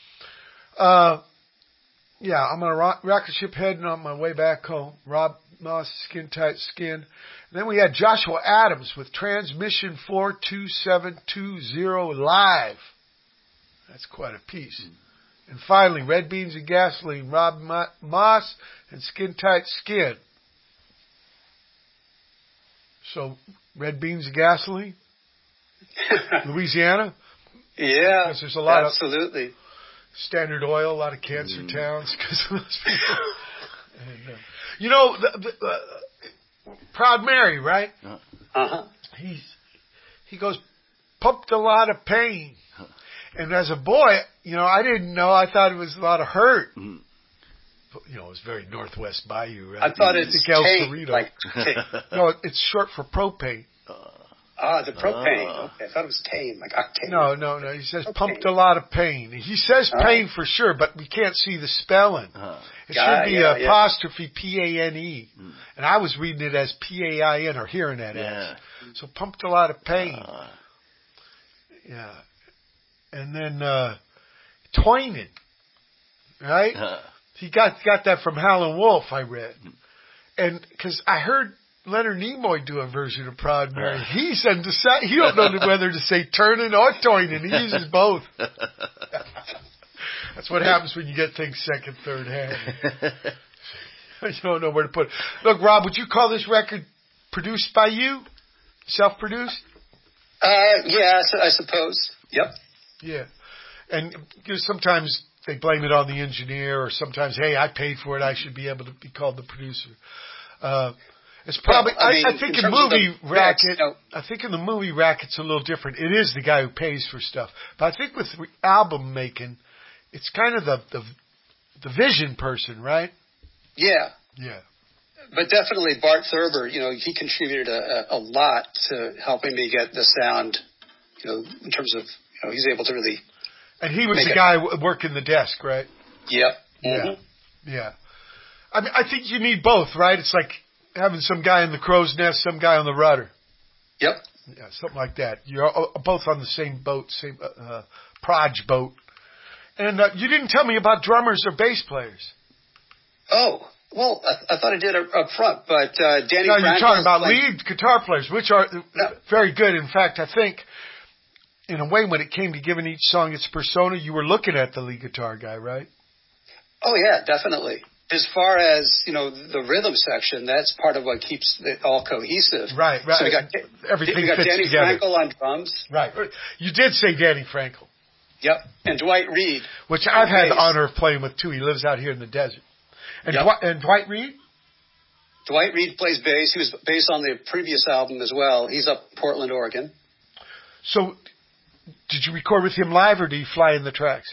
Yeah, I'm on a rocket ship heading on my way back home. Rob Moss, Skin Tight Skin. And then we had Joshua Adams with Transmission 42720 live. That's quite a piece. And finally, Red Beans and Gasoline, Rob Moss and Skin Tight Skin. So, Red Beans and Gasoline? Louisiana? Yeah, because there's a lot absolutely. of Standard Oil, a lot of cancer towns because of those people. And, you know, Proud Mary, right? Uh-huh. He goes, pumped a lot of pain. And as a boy, you know, I didn't know. I thought it was a lot of hurt. You know, it was very Northwest Bayou, right? I thought it's El tame, Cerrito. like No, it's short for propane. the propane. Okay, I thought it was tame, like octane. No. He says pumped a lot of pain. He says pain for sure, but we can't see the spelling. It should be apostrophe P-A-N-E. And I was reading it as P-A-I-N or hearing that as. So pumped a lot of pain. Yeah. And then Toynin, right? He got that from Howlin' Wolf, I read. And because I heard Leonard Nimoy do a version of Proud Mary. He don't know whether to say Turnin' or Toynin'. He uses both. That's what happens when you get things second, third hand. You don't know where to put it. Look, Rob, would you call this record produced by you? Self-produced? Yeah, I suppose. Yep. Yeah. And sometimes they blame it on the engineer, or sometimes, hey, I paid for it, I should be able to be called the producer. It's probably, I think in movie racket, I think in the movie racket's a little different. It is the guy who pays for stuff. But I think with album making, it's kind of the vision person, right? Yeah. Yeah. But definitely Bart Thurber, you know, he contributed a lot to helping me get the sound, you know, in terms of, you know, he's able to really. And he was the guy working the desk, right? Yep. Yeah. Yeah. I mean, I think you need both, right? It's like having some guy in the crow's nest, some guy on the rudder. Yep. Yeah, something like that. You're both on the same boat, same proj boat. And you didn't tell me about drummers or bass players. Oh, well, I thought I did up front, but Danny No, Frankel. you're talking about lead guitar players, which are very good. In fact, I think, in a way, when it came to giving each song its persona, you were looking at the lead guitar guy, right? Oh, yeah, definitely. As far as, you know, the rhythm section, that's part of what keeps it all cohesive. Right. So we got Danny together. Frankel on drums. Right. You did say Danny Frankel. Yep. And Dwight Reed. Which I've had the honor of playing with, too. He lives out here in the desert. And, and Dwight Reed? Dwight Reed plays bass. He was bass on the previous album as well. He's up in Portland, Oregon. So, did you record with him live, or did he fly in the tracks?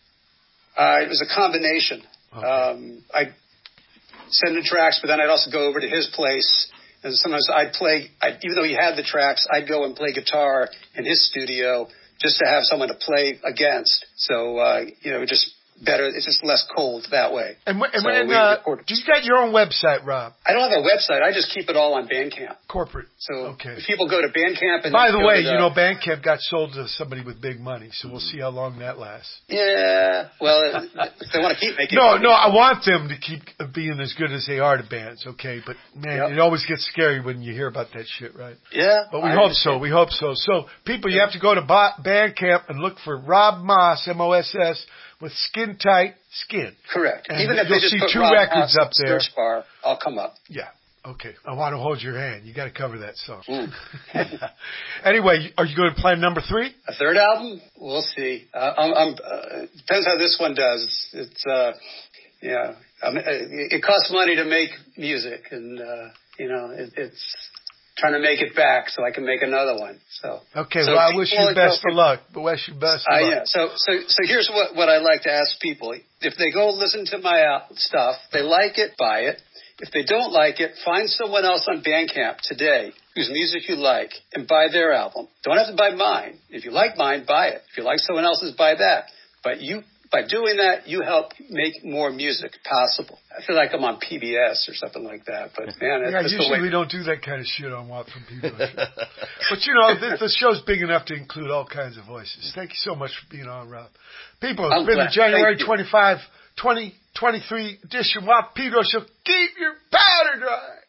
It was a combination. Okay. I'd send the tracks, but then I'd also go over to his place. And sometimes I'd play, even though he had the tracks, I'd go and play guitar in his studio just to have someone to play against. So, you know, just better. It's just less cold that way. And when, So when we record- do you got your own website, Rob? I don't have a website. I just keep it all on Bandcamp. Corporate. So Okay. if people go to Bandcamp and By the go way, to you know, Bandcamp got sold to somebody with big money, so we'll see how long that lasts. Yeah, well, if they want to keep making No, money. I want them to keep being as good as they are to bands, okay? But, man, Yep. it always gets scary when you hear about that shit, right? Yeah, But we I hope understand. so. We hope so. So, people, you have to go to Bandcamp and look for Rob Moss, M-O-S-S, with Skin Tight Skin. Correct. And Even if you'll they just see put 2 Rob records Moss up in the there. search bar, I'll come up. Yeah. Okay. I want to hold your hand. You got to cover that song. Mm. Anyway, are you going to play number 3? A third album? We'll see. Depends how this one does. It's yeah. It costs money to make music, and it's trying to make it back so I can make another one. So Okay. so Well, I wish you people- best of luck. Wish you best of luck. yeah. So here's what I like to ask people: if they go listen to my stuff, they like it, buy it. If they don't like it, find someone else on Bandcamp today whose music you like and buy their album. Don't have to buy mine. If you like mine, buy it. If you like someone else's, buy that. But by doing that, you help make more music possible. I feel like I'm on PBS or something like that. But man, Yeah, that's the usually way. we don't do that kind of shit on Watt from People. But you know, the show's big enough to include all kinds of voices. Thank you so much for being on, Rob. People, it's I'm been the glad. January Thank you. 25, 2023 edition Watt Pedro Show. Keep your powder dry.